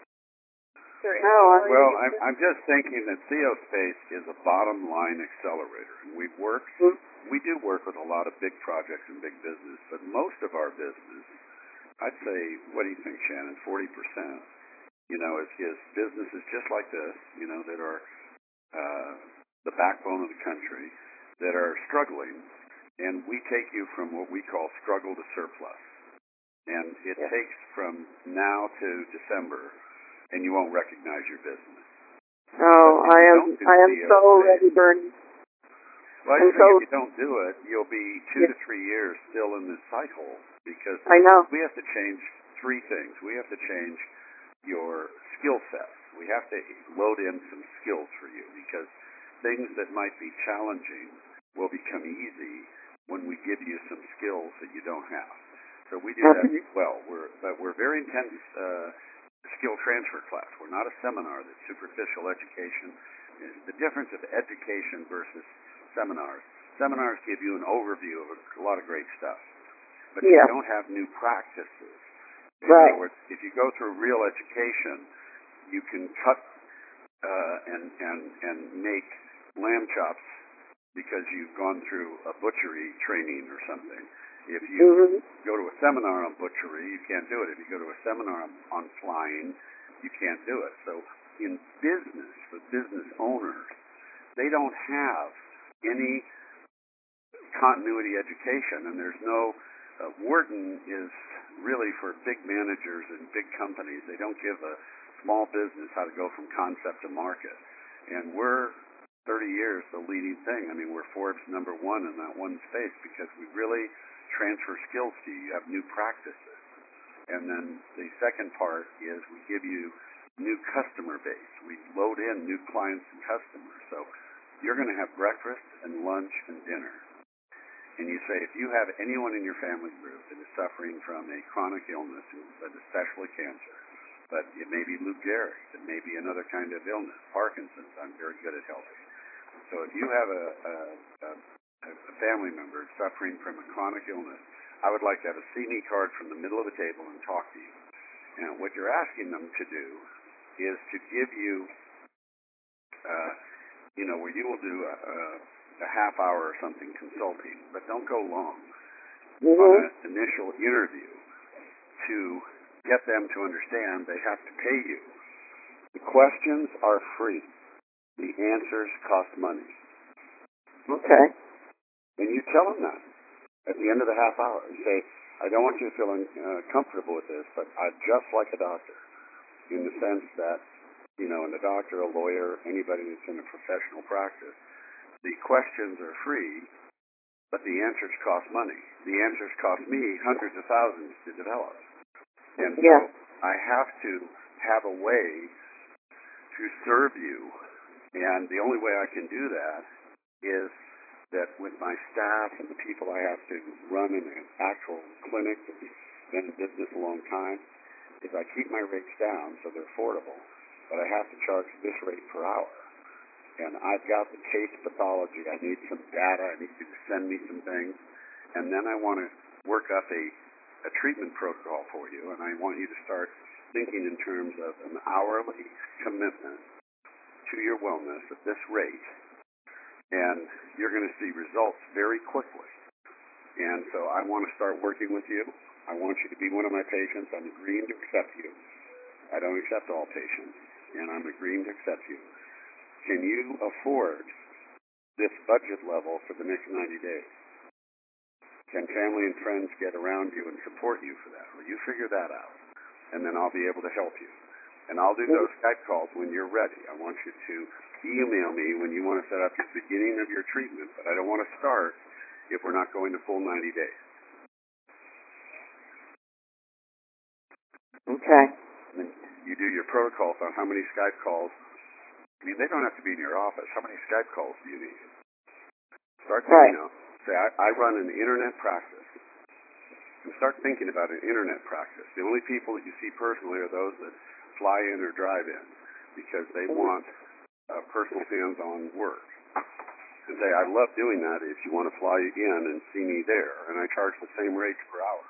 Is there anything No, more you Well, need I'm, to- I'm just thinking that Theospace is a bottom line accelerator. And we've worked, Mhm. we do work with a lot of big projects and big business, but most of our business, I'd say, what do you think, Shannon, forty percent, you know, is, is businesses just like this, you know, that are uh, the backbone of the country, that are struggling, and we take you from what we call struggle to surplus. And it Yeah. takes from now to December, and you won't recognize your business. Oh, I am. I am so ready, Bernie. Well, I I'm think so- if you don't do it, you'll be two Yeah. to three years still in this cycle because I know. we have to change three things. We have to change your skill sets. We have to load in some skills for you because things that might be challenging will become easy when we give you some skills that you don't have. So we do that Okay. as well. We're, but we're very intense uh, skill transfer class. We're not a seminar that's superficial education. The difference of education versus seminars. Seminars give you an overview of a lot of great stuff, but Yeah. you don't have new practices. In Right. other words, if you go through real education, you can cut uh, and and and make lamb chops because you've gone through a butchery training or something. If you Mhm. go to a seminar on butchery, you can't do it. If you go to a seminar on, on flying, you can't do it. So in business, for business owners, they don't have any continuity education, and there's no, uh, Wharton is really for big managers and big companies. They don't give a small business how to go from concept to market. And we're thirty years the leading thing. I mean, we're Forbes number one in that one space because we really transfer skills to you. You have new practices. And then the second part is we give you new customer base. We load in new clients and customers. So you're going to have breakfast and lunch and dinner. And you say, if you have anyone in your family group that is suffering from a chronic illness, but especially cancer, but it may be Lou Gehrig, it may be another kind of illness, Parkinson's, I'm very good at helping. So if you have a, a, a, a family member suffering from a chronic illness, I would like to have a see me card from the middle of the table and talk to you. And what you're asking them to do is to give you, uh, you know, where you will do a, a, a half hour or something consulting, but don't go long, Mhm. on an initial interview to get them to understand they have to pay you. The questions are free. The answers cost money. Okay. And you tell them that at the end of the half hour. You say, I don't want you to feel uh, comfortable with this, but I'm just like a doctor in the sense that you know, and a doctor, a lawyer, anybody that's in a professional practice, the questions are free, but the answers cost money. The answers cost me hundreds of thousands to develop. And so Yeah. I have to have a way to serve you, and the only way I can do that is that with my staff and the people I have to run in an actual clinic that's been in business a long time, is I keep my rates down so they're affordable, but I have to charge this rate per hour. And I've got the case pathology. I need some data. I need you to send me some things. And then I want to work up a, a treatment protocol for you, and I want you to start thinking in terms of an hourly commitment to your wellness at this rate, and you're going to see results very quickly. And so I want to start working with you. I want you to be one of my patients. I'm agreeing to accept you. I don't accept all patients, and I'm agreeing to accept you. Can you afford this budget level for the next ninety days? Can family and friends get around you and support you for that? Well, you figure that out, and then I'll be able to help you. And I'll do those Skype calls when you're ready. I want you to email me when you want to set up the beginning of your treatment, but I don't want to start if we're not going to full ninety days. Okay. And you do your protocols on how many Skype calls. I mean, they don't have to be in your office. How many Skype calls do you need? Start thinking Right. out. Say, I, I run an internet practice. And start thinking about an internet practice. The only people that you see personally are those that fly in or drive in because they want uh, personal hands-on work. And say, I love doing that if you want to fly in and see me there. And I charge the same rate per hour.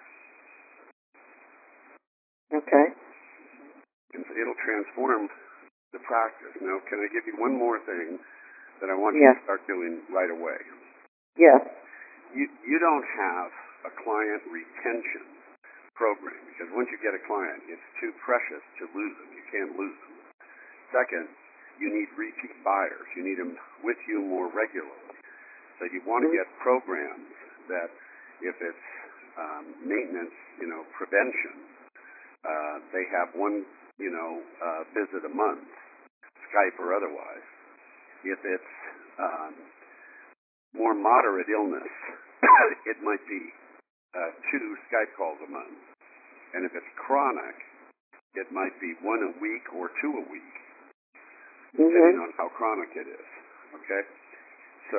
Okay. And so it'll transform the practice. Now, can I give you one more thing that I want Yes. you to start doing right away? Yes. You, you don't have a client retention program because once you get a client, it's too precious to lose them. You can't lose them. Second, you need repeat buyers. You need them with you more regularly. So you want to get programs that if it's um, maintenance, you know, prevention, uh, they have one, you know, uh, visit a month, Skype or otherwise. If it's um, more moderate illness, it might be uh, two Skype calls a month. And if it's chronic, it might be one a week or two a week, depending Mm-hmm. on how chronic it is. Okay? So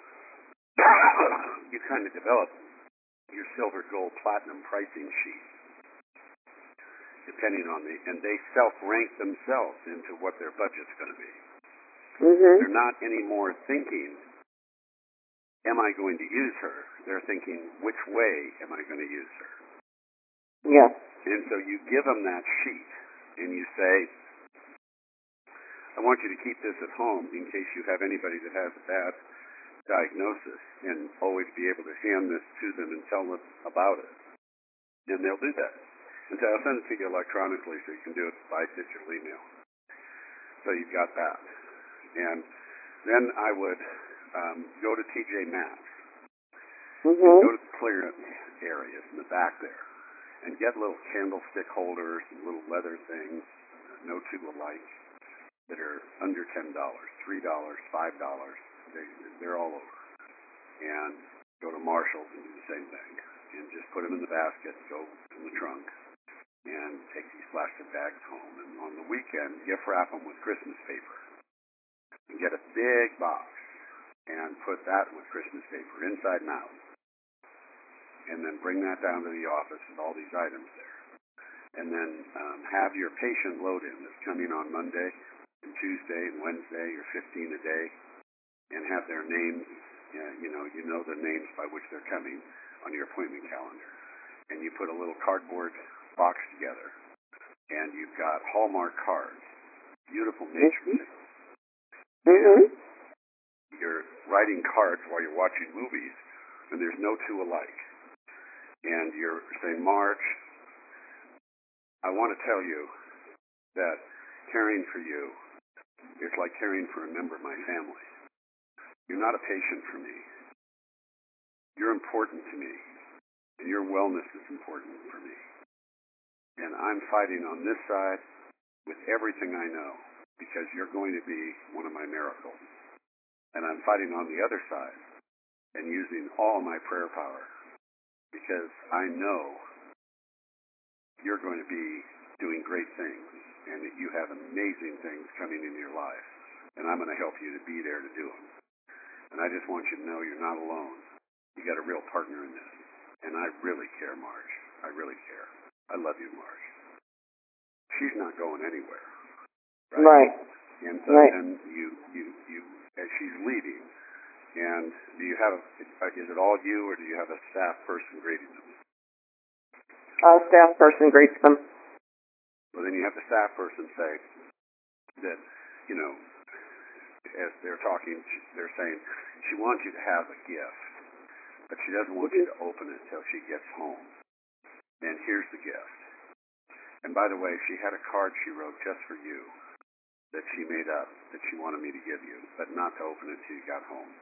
you kind of develop your silver, gold, platinum pricing sheet, depending on the, and they self-rank themselves into what their budget's going to be. Mm-hmm. They're not anymore thinking, am I going to use her? They're thinking, which way am I going to use her? Yes. And so you give them that sheet, and you say, I want you to keep this at home in case you have anybody that has a bad diagnosis, and always be able to hand this to them and tell them about it. And they'll do that. And so I'll send it to you electronically so you can do it by digital email. So you've got that. And then I would um, go to T J Maxx. Mm-hmm. Go to the clearance areas in the back there and get little candlestick holders and little leather things, no two alike, that are under ten dollars, three dollars, five dollars. They, they're all over. And go to Marshall's and do the same thing. And just put them in the basket, go in the trunk, and take these plastic bags home. And on the weekend, gift wrap them with Christmas paper. And get a big box and put that with Christmas paper inside and out. And then bring that down to the office with all these items there. And then um, have your patient load-in that's coming on Monday and Tuesday and Wednesday, or fifteen a day, and have their names, uh, you know, you know the names by which they're coming on your appointment calendar. And you put a little cardboard box together, and you've got Hallmark cards, beautiful nature things. Mm-hmm. You're writing cards while you're watching movies, and there's no two alike. And you're saying, Marge, I want to tell you that caring for you is like caring for a member of my family. You're not a patient for me. You're important to me, and your wellness is important for me. And I'm fighting on this side, with everything I know, because you're going to be one of my miracles. And I'm fighting on the other side and using all my prayer power, because I know you're going to be doing great things and that you have amazing things coming into your life. And I'm going to help you to be there to do them. And I just want you to know you're not alone. You got a real partner in this. And I really care, Marge. I really care. I love you, Marge. She's not going anywhere. Right. Right. And so right. then you, you, you, as she's leaving, and do you have, is it all you, or do you have a staff person greeting them? A staff person greets them. Well, then you have the staff person say that, you know, as they're talking, they're saying she wants you to have a gift, but she doesn't want you to open it till she gets home. And here's the gift. And by the way, she had a card she wrote just for you that she made up that she wanted me to give you, but not to open it till you got home.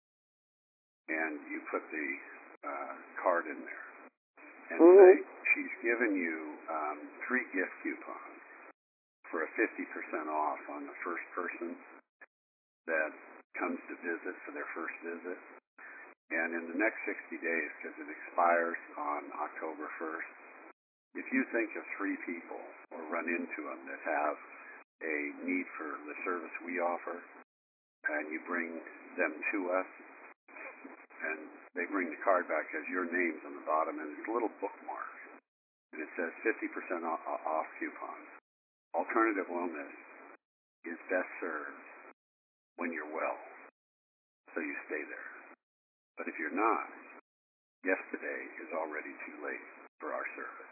And you put the uh, card in there. And mm-hmm. say she's given you um, three gift coupons for a fifty percent off on the first person that comes to visit for their first visit. And in the next sixty days, because it expires on October first, if you think of three people or run into them that have a need for the service we offer, and you bring them to us, and they bring the card back, has your names on the bottom, and it's a little bookmark, and it says fifty percent off coupon. Alternative wellness is best served when you're well, so you stay there. But if you're not, yesterday is already too late for our service.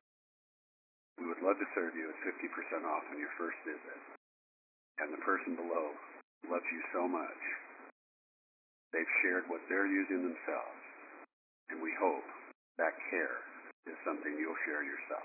We would love to serve you at fifty percent off on your first visit, and the person below loves you so much. They've shared what they're using themselves, and we hope that care is something you'll share yourself.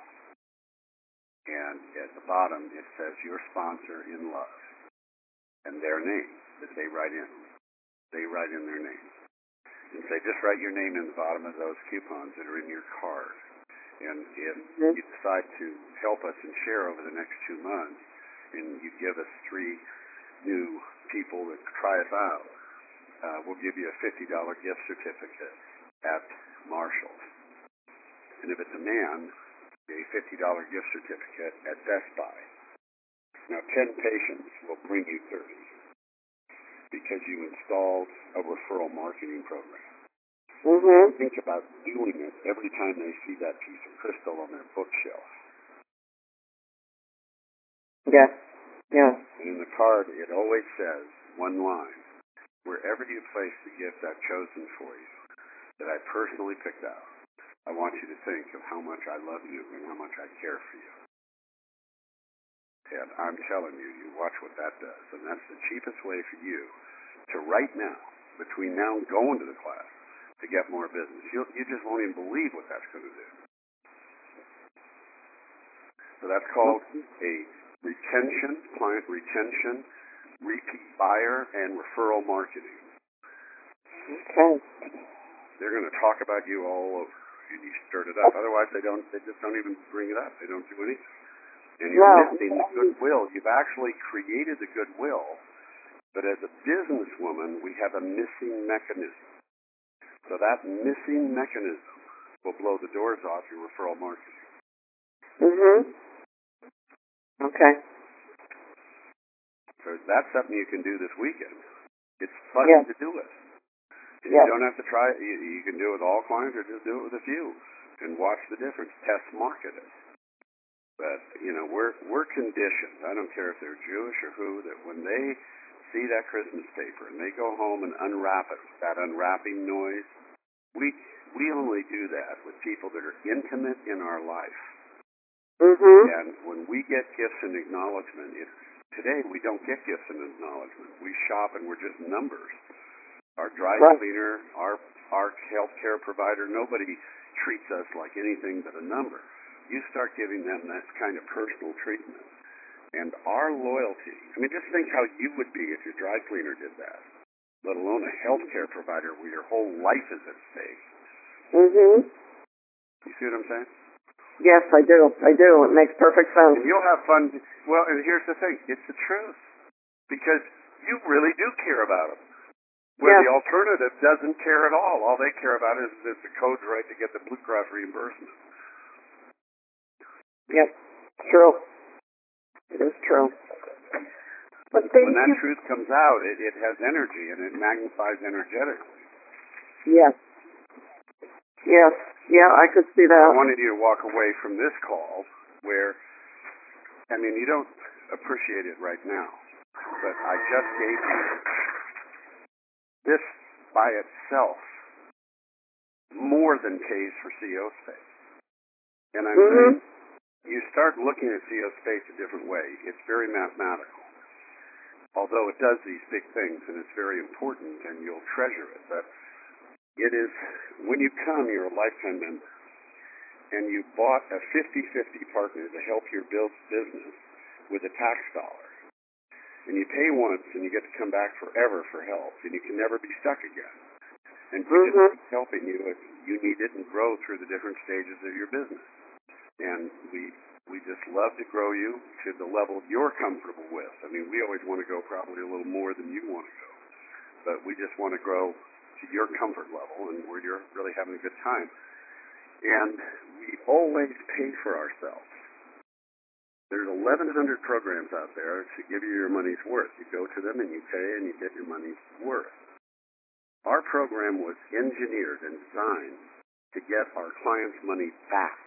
And at the bottom, it says your sponsor in love, and their name that they write in. They write in their name. And say, just write your name in the bottom of those coupons that are in your card. And if mm-hmm. you decide to help us and share over the next two months, and you give us three new people that try us out, uh, we'll give you a fifty dollars gift certificate at Marshall's. And if it's a man, a fifty dollars gift certificate at Best Buy. Now, ten patients will bring you thirty because you installed a referral marketing program. Mm-hmm. Think about doing it every time they see that piece of crystal on their bookshelf. Yes. Yes. And in the card, it always says one line: wherever you place the gift I've chosen for you, that I personally picked out, I want you to think of how much I love you and how much I care for you. And I'm telling you, you watch what that does. And that's the cheapest way for you to right now, between now and going to the class, to get more business. You you just won't even believe what that's going to do. So that's called a retention, client retention, repeat buyer, and referral marketing. Okay. They're going to talk about you all over, and you stirred it up. Otherwise, they don't. They just don't even bring it up. They don't do anything. And you're no. missing the goodwill. You've actually created the goodwill, but as a businesswoman, we have a missing mechanism. So that missing mechanism will blow the doors off your referral marketing. Mm-hmm. Okay. So that's something you can do this weekend. It's fun yes. to do it. And yes. You don't have to try it. You, you can do it with all clients or just do it with a few and watch the difference. Test market it. But, you know, we're we're conditioned. I don't care if they're Jewish or who, that when they see that Christmas paper and they go home and unwrap it, that unwrapping noise, we we only do that with people that are intimate in our life. Mm-hmm. And when we get gifts and acknowledgement, it, today we don't get gifts and acknowledgement. We shop and we're just numbers. Our dry right. cleaner, our our healthcare provider, nobody treats us like anything but a number. You start giving them that kind of personal treatment. And our loyalty, I mean, just think how you would be if your dry cleaner did that, let alone a healthcare provider where your whole life is at stake. Mm-hmm. You see what I'm saying? Yes, I do. I do. It makes perfect sense. And you'll have fun. Well, and here's the thing. It's the truth. Because you really do care about them. Where Yes. the alternative doesn't care at all. All they care about is that the code's right to get the Blue Cross reimbursement. Yep. True. It is true. But thank when that you. truth comes out, it, it has energy and it magnifies energetically. Yes. Yes. Yeah, I could see that. I wanted you to walk away from this call where, I mean, you don't appreciate it right now, but I just gave you this by itself more than pays for C O space. And I'm Mm-hmm. saying you start looking at C O space a different way. It's very mathematical. Although it does these big things and it's very important and you'll treasure it. But it is, when you come, you're a lifetime member. And you bought a fifty-fifty partner to help your business with a tax dollar. And you pay once and you get to come back forever for help. And you can never be stuck again. And we Mm-hmm. just keep helping you as you need it and grow through the different stages of your business. And we we just love to grow you to the level you're comfortable with. I mean, we always want to go probably a little more than you want to go. But we just want to grow to your comfort level and where you're really having a good time. And we always pay for ourselves. There's eleven hundred programs out there to give you your money's worth. You go to them and you pay and you get your money's worth. Our program was engineered and designed to get our clients' money back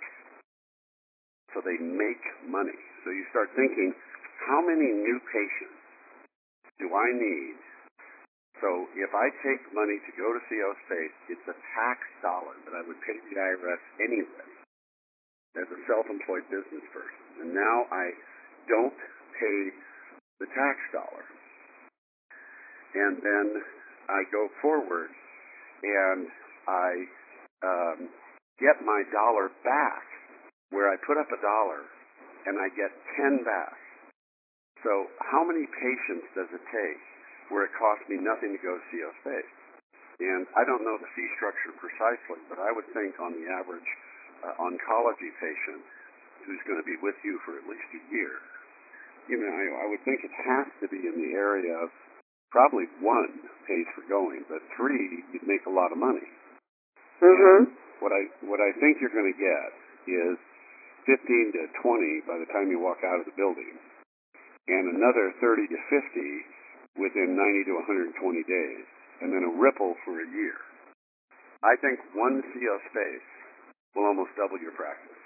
so they make money. So you start thinking, how many new patients do I need? So if I take money to go to C O space, it's a tax dollar that I would pay the I R S anyway as a self-employed business person. And now I don't pay the tax dollar. And then I go forward and I um, get my dollar back where I put up a dollar and I get ten back. So how many patients does it take where it costs me nothing to go to C O space? And I don't know the fee structure precisely, but I would think on the average uh, oncology patient who's going to be with you for at least a year, you know, I, I would think it has to be in the area of probably one pays for going, but three, you'd make a lot of money. Mm-hmm. What I what I think you're going to get is fifteen to twenty by the time you walk out of the building, and another thirty to fifty within ninety to one hundred twenty days, and then a ripple for a year. I think one C O space will almost double your practice.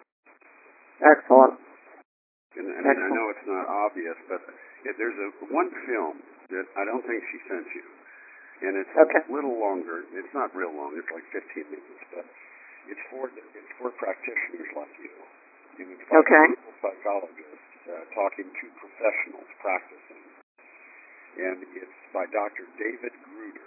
Excellent. And, I mean, I know it's not obvious, but if there's a one film that I don't think she sent you, and it's Okay. a little longer. It's not real long. It's like fifteen minutes, but it's for it's for practitioners like you. And it's by Okay. clinical psychologists uh, talking to professionals practicing. And it's by Doctor David Gruder.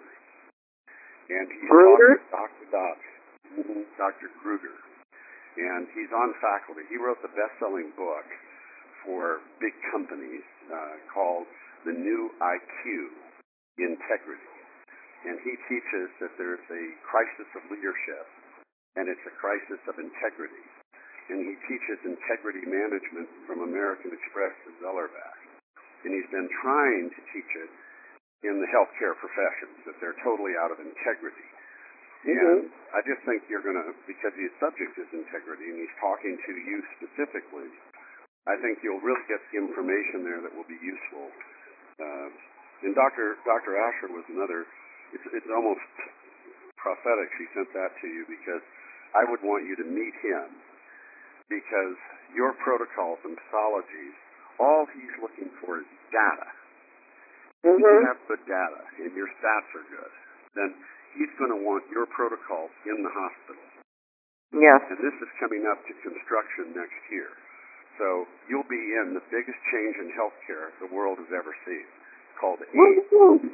And he's Gruder? Doctor Doc, Doctor Gruder. And he's on faculty. He wrote the best-selling book for big companies uh, called The New I Q, Integrity. And he teaches that there's a crisis of leadership, and it's a crisis of integrity. And he teaches integrity management from American Express to Zellerbach. And he's been trying to teach it in the healthcare professions, that they're totally out of integrity. Mm-hmm. And I just think you're going to, because his subject is integrity, and he's talking to you specifically, I think you'll really get information there that will be useful. Uh, and Doctor Doctor Asher was another, it's, it's almost prophetic she sent that to you, because I would want you to meet him, because your protocols and pathologies, all he's looking for is data. Mm-hmm. If you have good data and your stats are good, then he's going to want your protocols in the hospital. Yes. And this is coming up to construction next year. So you'll be in the biggest change in healthcare the world has ever seen, called AIDS.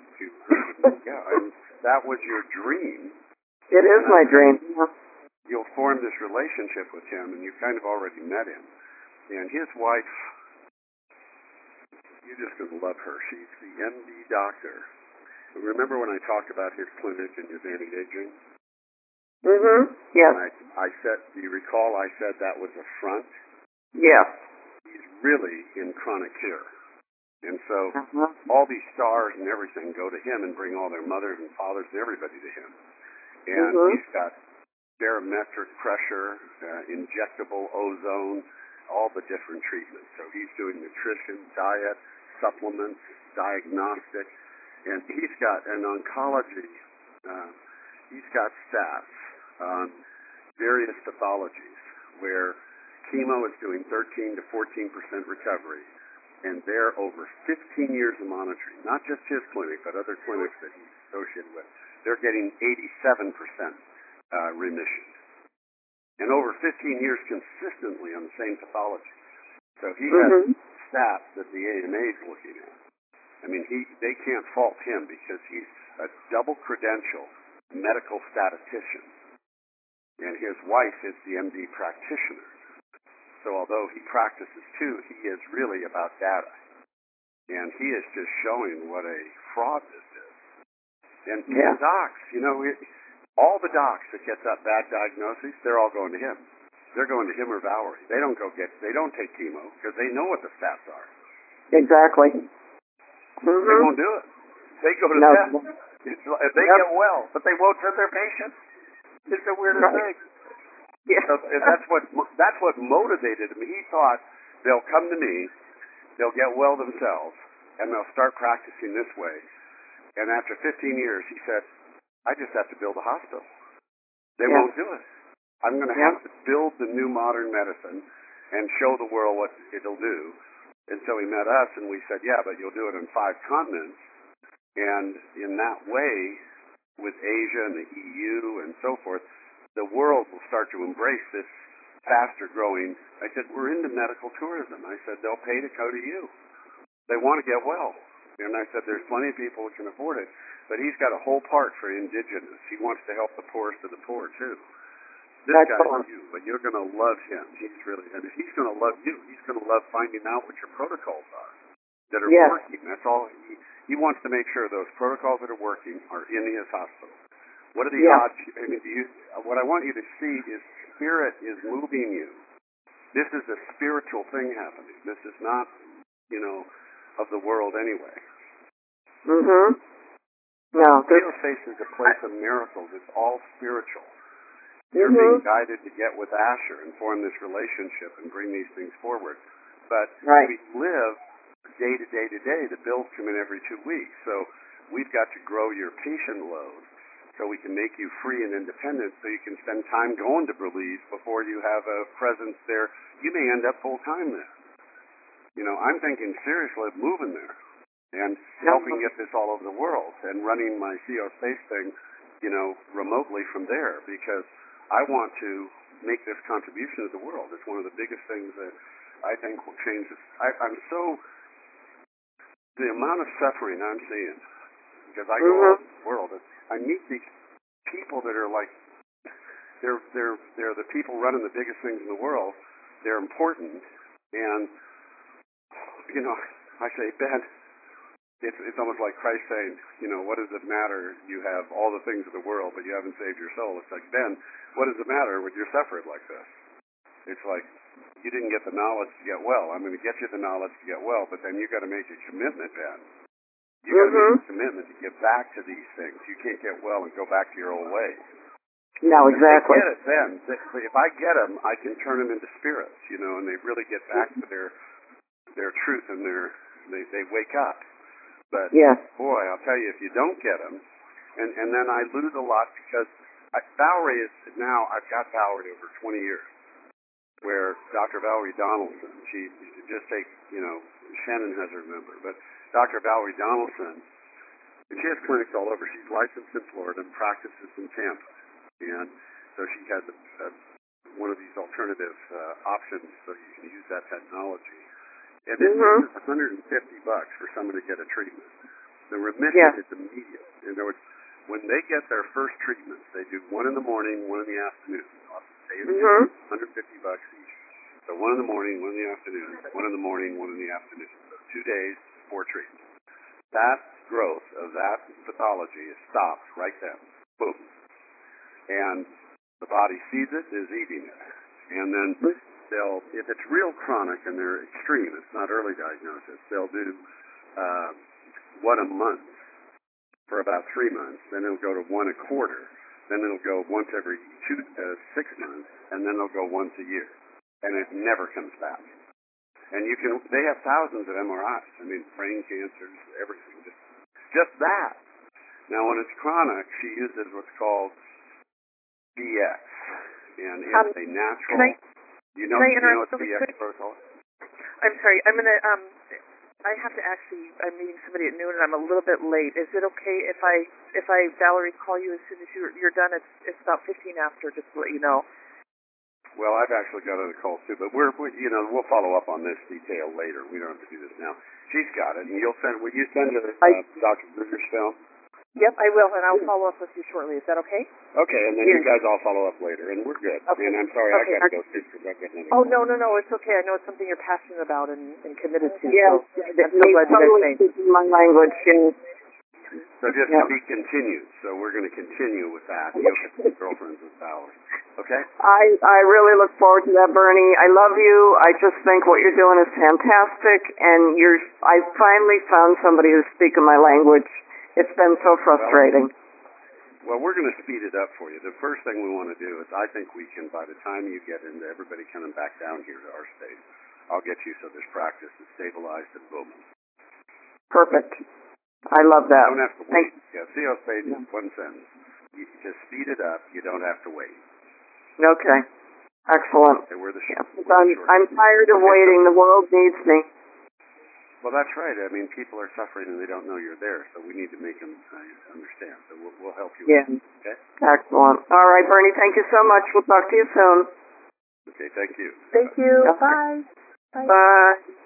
Yeah, and that was your dream. It is my dream. Yeah. You'll form this relationship with him, and you kind of already met him. And his wife, you're just going to love her. She's the M D doctor. Remember when I talked about his clinic and his anti-aging? Mhm. Yes. And I, I said, do you recall I said that was a front? Yes. He's really in chronic care. And so Uh-huh. all these stars and everything go to him and bring all their mothers and fathers and everybody to him. And Mhm. he's got barometric pressure, uh, injectable ozone, all the different treatments. So he's doing nutrition, diet, supplements, diagnostic, and he's got an oncology, uh, he's got stats on various pathologies where chemo is doing thirteen to fourteen percent recovery, and they're over fifteen years of monitoring, not just his clinic, but other clinics that he's associated with. They're getting eighty-seven percent uh, remission. And over fifteen years consistently on the same pathology. So he has Mhm. stats that the A M A is looking at. I mean, he they can't fault him because he's a double credential medical statistician, and his wife is the M D practitioner. So although he practices too, he is really about data. And he is just showing what a fraud this is. And Yeah. the docs, you know, it, all the docs that get that bad diagnosis, they're all going to him. They're going to him or Valerie. They don't go get, they don't take chemo because they know what the stats are. Exactly. They Mhm. won't do it. They go to No. them. It's, like- if they Yep. get well, but they won't treat their patients. It's the weirdest Right. thing. Yeah. So, and that's what that's what motivated him. He thought they'll come to me, they'll get well themselves, and they'll start practicing this way. And after fifteen years, he said, I just have to build a hospital. They Yeah. won't do it. I'm going to Yeah. have to build the new modern medicine and show the world what it'll do. And so he met us, and we said, yeah, but you'll do it on five continents. And in that way, with Asia and the E U and so forth, the world will start to embrace this faster growing. I said, we're into medical tourism. I said, they'll pay to go to you. They want to get well. And I said, there's plenty of people who can afford it. But he's got a whole part for indigenous. He wants to help the poorest of the poor, too. This That's guy's awesome. you, but you're going to love him. He's really, and he's going to love you. He's going to love finding out what your protocols are that are Yes. working. That's all. He, he wants to make sure those protocols that are working are in his hospital. What are the Yeah. odds? I mean, do you, what I want you to see is spirit is moving you. This is a spiritual thing happening. This is not, you know, of the world anyway. Mhm. No. This. Geospace is a place of miracles. It's all spiritual. You're Mhm. being guided to get with Asher and form this relationship and bring these things forward. But Right. we live day to day to day. The bills come in every two weeks. So we've got to grow your patient load so we can make you free and independent so you can spend time going to Belize before you have a presence there. You may end up full time there. You know, I'm thinking seriously of moving there and helping get this all over the world and running my C O Space thing, you know, remotely from there because I want to make this contribution to the world. It's one of the biggest things that I think will change this. I, I'm so, the amount of suffering I'm seeing, because I go all over the world, I meet these people that are like, they're, they're, they're the people running the biggest things in the world. They're important. And, you know, I say, Ben, it's, it's almost like Christ saying, you know, what does it matter? You have all the things of the world, but you haven't saved your soul. It's like, Ben, what does it matter when you're suffering like this? It's like, you didn't get the knowledge to get well. I'm going to get you the knowledge to get well, but then you got to make a commitment, Ben. You got to Mhm. make a commitment to get back to these things. You can't get well and go back to your old ways. No. If Exactly. they get it, then if I get them, I can turn them into spirits, you know, and they really get back to their their truth and their they they wake up. But Yes. boy, I'll tell you, if you don't get them, and and then I lose a lot because I, Valerie is now I've got Valerie over twenty years, where Doctor Valerie Donaldson, she just take you know Shannon has her number, but Doctor Valerie Donaldson, and she has clinics all over. She's licensed in Florida and practices in Tampa. And so she has a, a, one of these alternative uh, options so you can use that technology. And it Mhm. is one hundred fifty bucks for someone to get a treatment. The remission Yeah. is immediate. In other words, when they get their first treatments, they do one in the morning, one in the afternoon. Mhm. one hundred fifty bucks each. So one in the morning, one in the afternoon, one in the morning, one in the afternoon. So two days, four treatments. That growth of that pathology is stopped right then. Boom. And the body sees it, is eating it. And then they'll, if it's real chronic and they're extreme, it's not early diagnosis, they'll do uh, one a month for about three months. Then it'll go to one a quarter. Then it'll go once every two, uh, six months, and then it'll go once a year. And it never comes back. And you can, they have thousands of M R Is. I mean, brain cancers, everything, just, just that. Now, when it's chronic, she uses what's called B X, and it's Um, a natural. Can I, you know, can I you know interrupt what really B X quick? protocol? I'm sorry. I'm gonna. Um, I have to actually. I'm meeting somebody at noon, and I'm a little bit late. Is it okay if I if I Valerie call you as soon as you're you're done? It's it's about fifteen after, just to let you know. Well, I've actually got other calls too, but we're, we, you know, we'll follow up on this detail later. We don't have to do this now. She's got it, and you'll send. Will you send her uh, Doctor Kruger's film? Yep, I will, and I'll follow up with you shortly. Is that okay? Okay, and then you guys all follow up later, and we're good. Okay. And I'm sorry, Okay. I got to go too, because I've got another Oh call. no no no, it's okay. I know it's something you're passionate about and, and committed to. Yes, So I'm they so glad you guys totally made. speak my language. Yes. So just Yeah. to be continued. So we're going to continue with that. You'll get some girlfriends with Valerie. Okay? I I really look forward to that, Bernie. I love you. I just think what you're doing is fantastic, and you're. I finally found somebody who's speaking my language. It's been so frustrating. Well, we're going to speed it up for you. The first thing we want to do is, I think we can, by the time you get into everybody coming back down here to our state, I'll get you so there's practice and stabilized and boom. Perfect. I love that. You don't have to wait. Thank Yeah, C O space is one sentence. You just speed it up. You don't have to wait. Okay. Excellent. Okay, we're the Yeah, short. I'm, I'm tired of waiting. The world needs me. Well, that's right. I mean, people are suffering and they don't know you're there, so we need to make them uh, understand. So we'll, we'll help you. Yeah. With it, okay? Excellent. All right, Bernie, thank you so much. We'll talk to you soon. Okay, thank you. Thank you. Okay. Bye. Bye. Bye.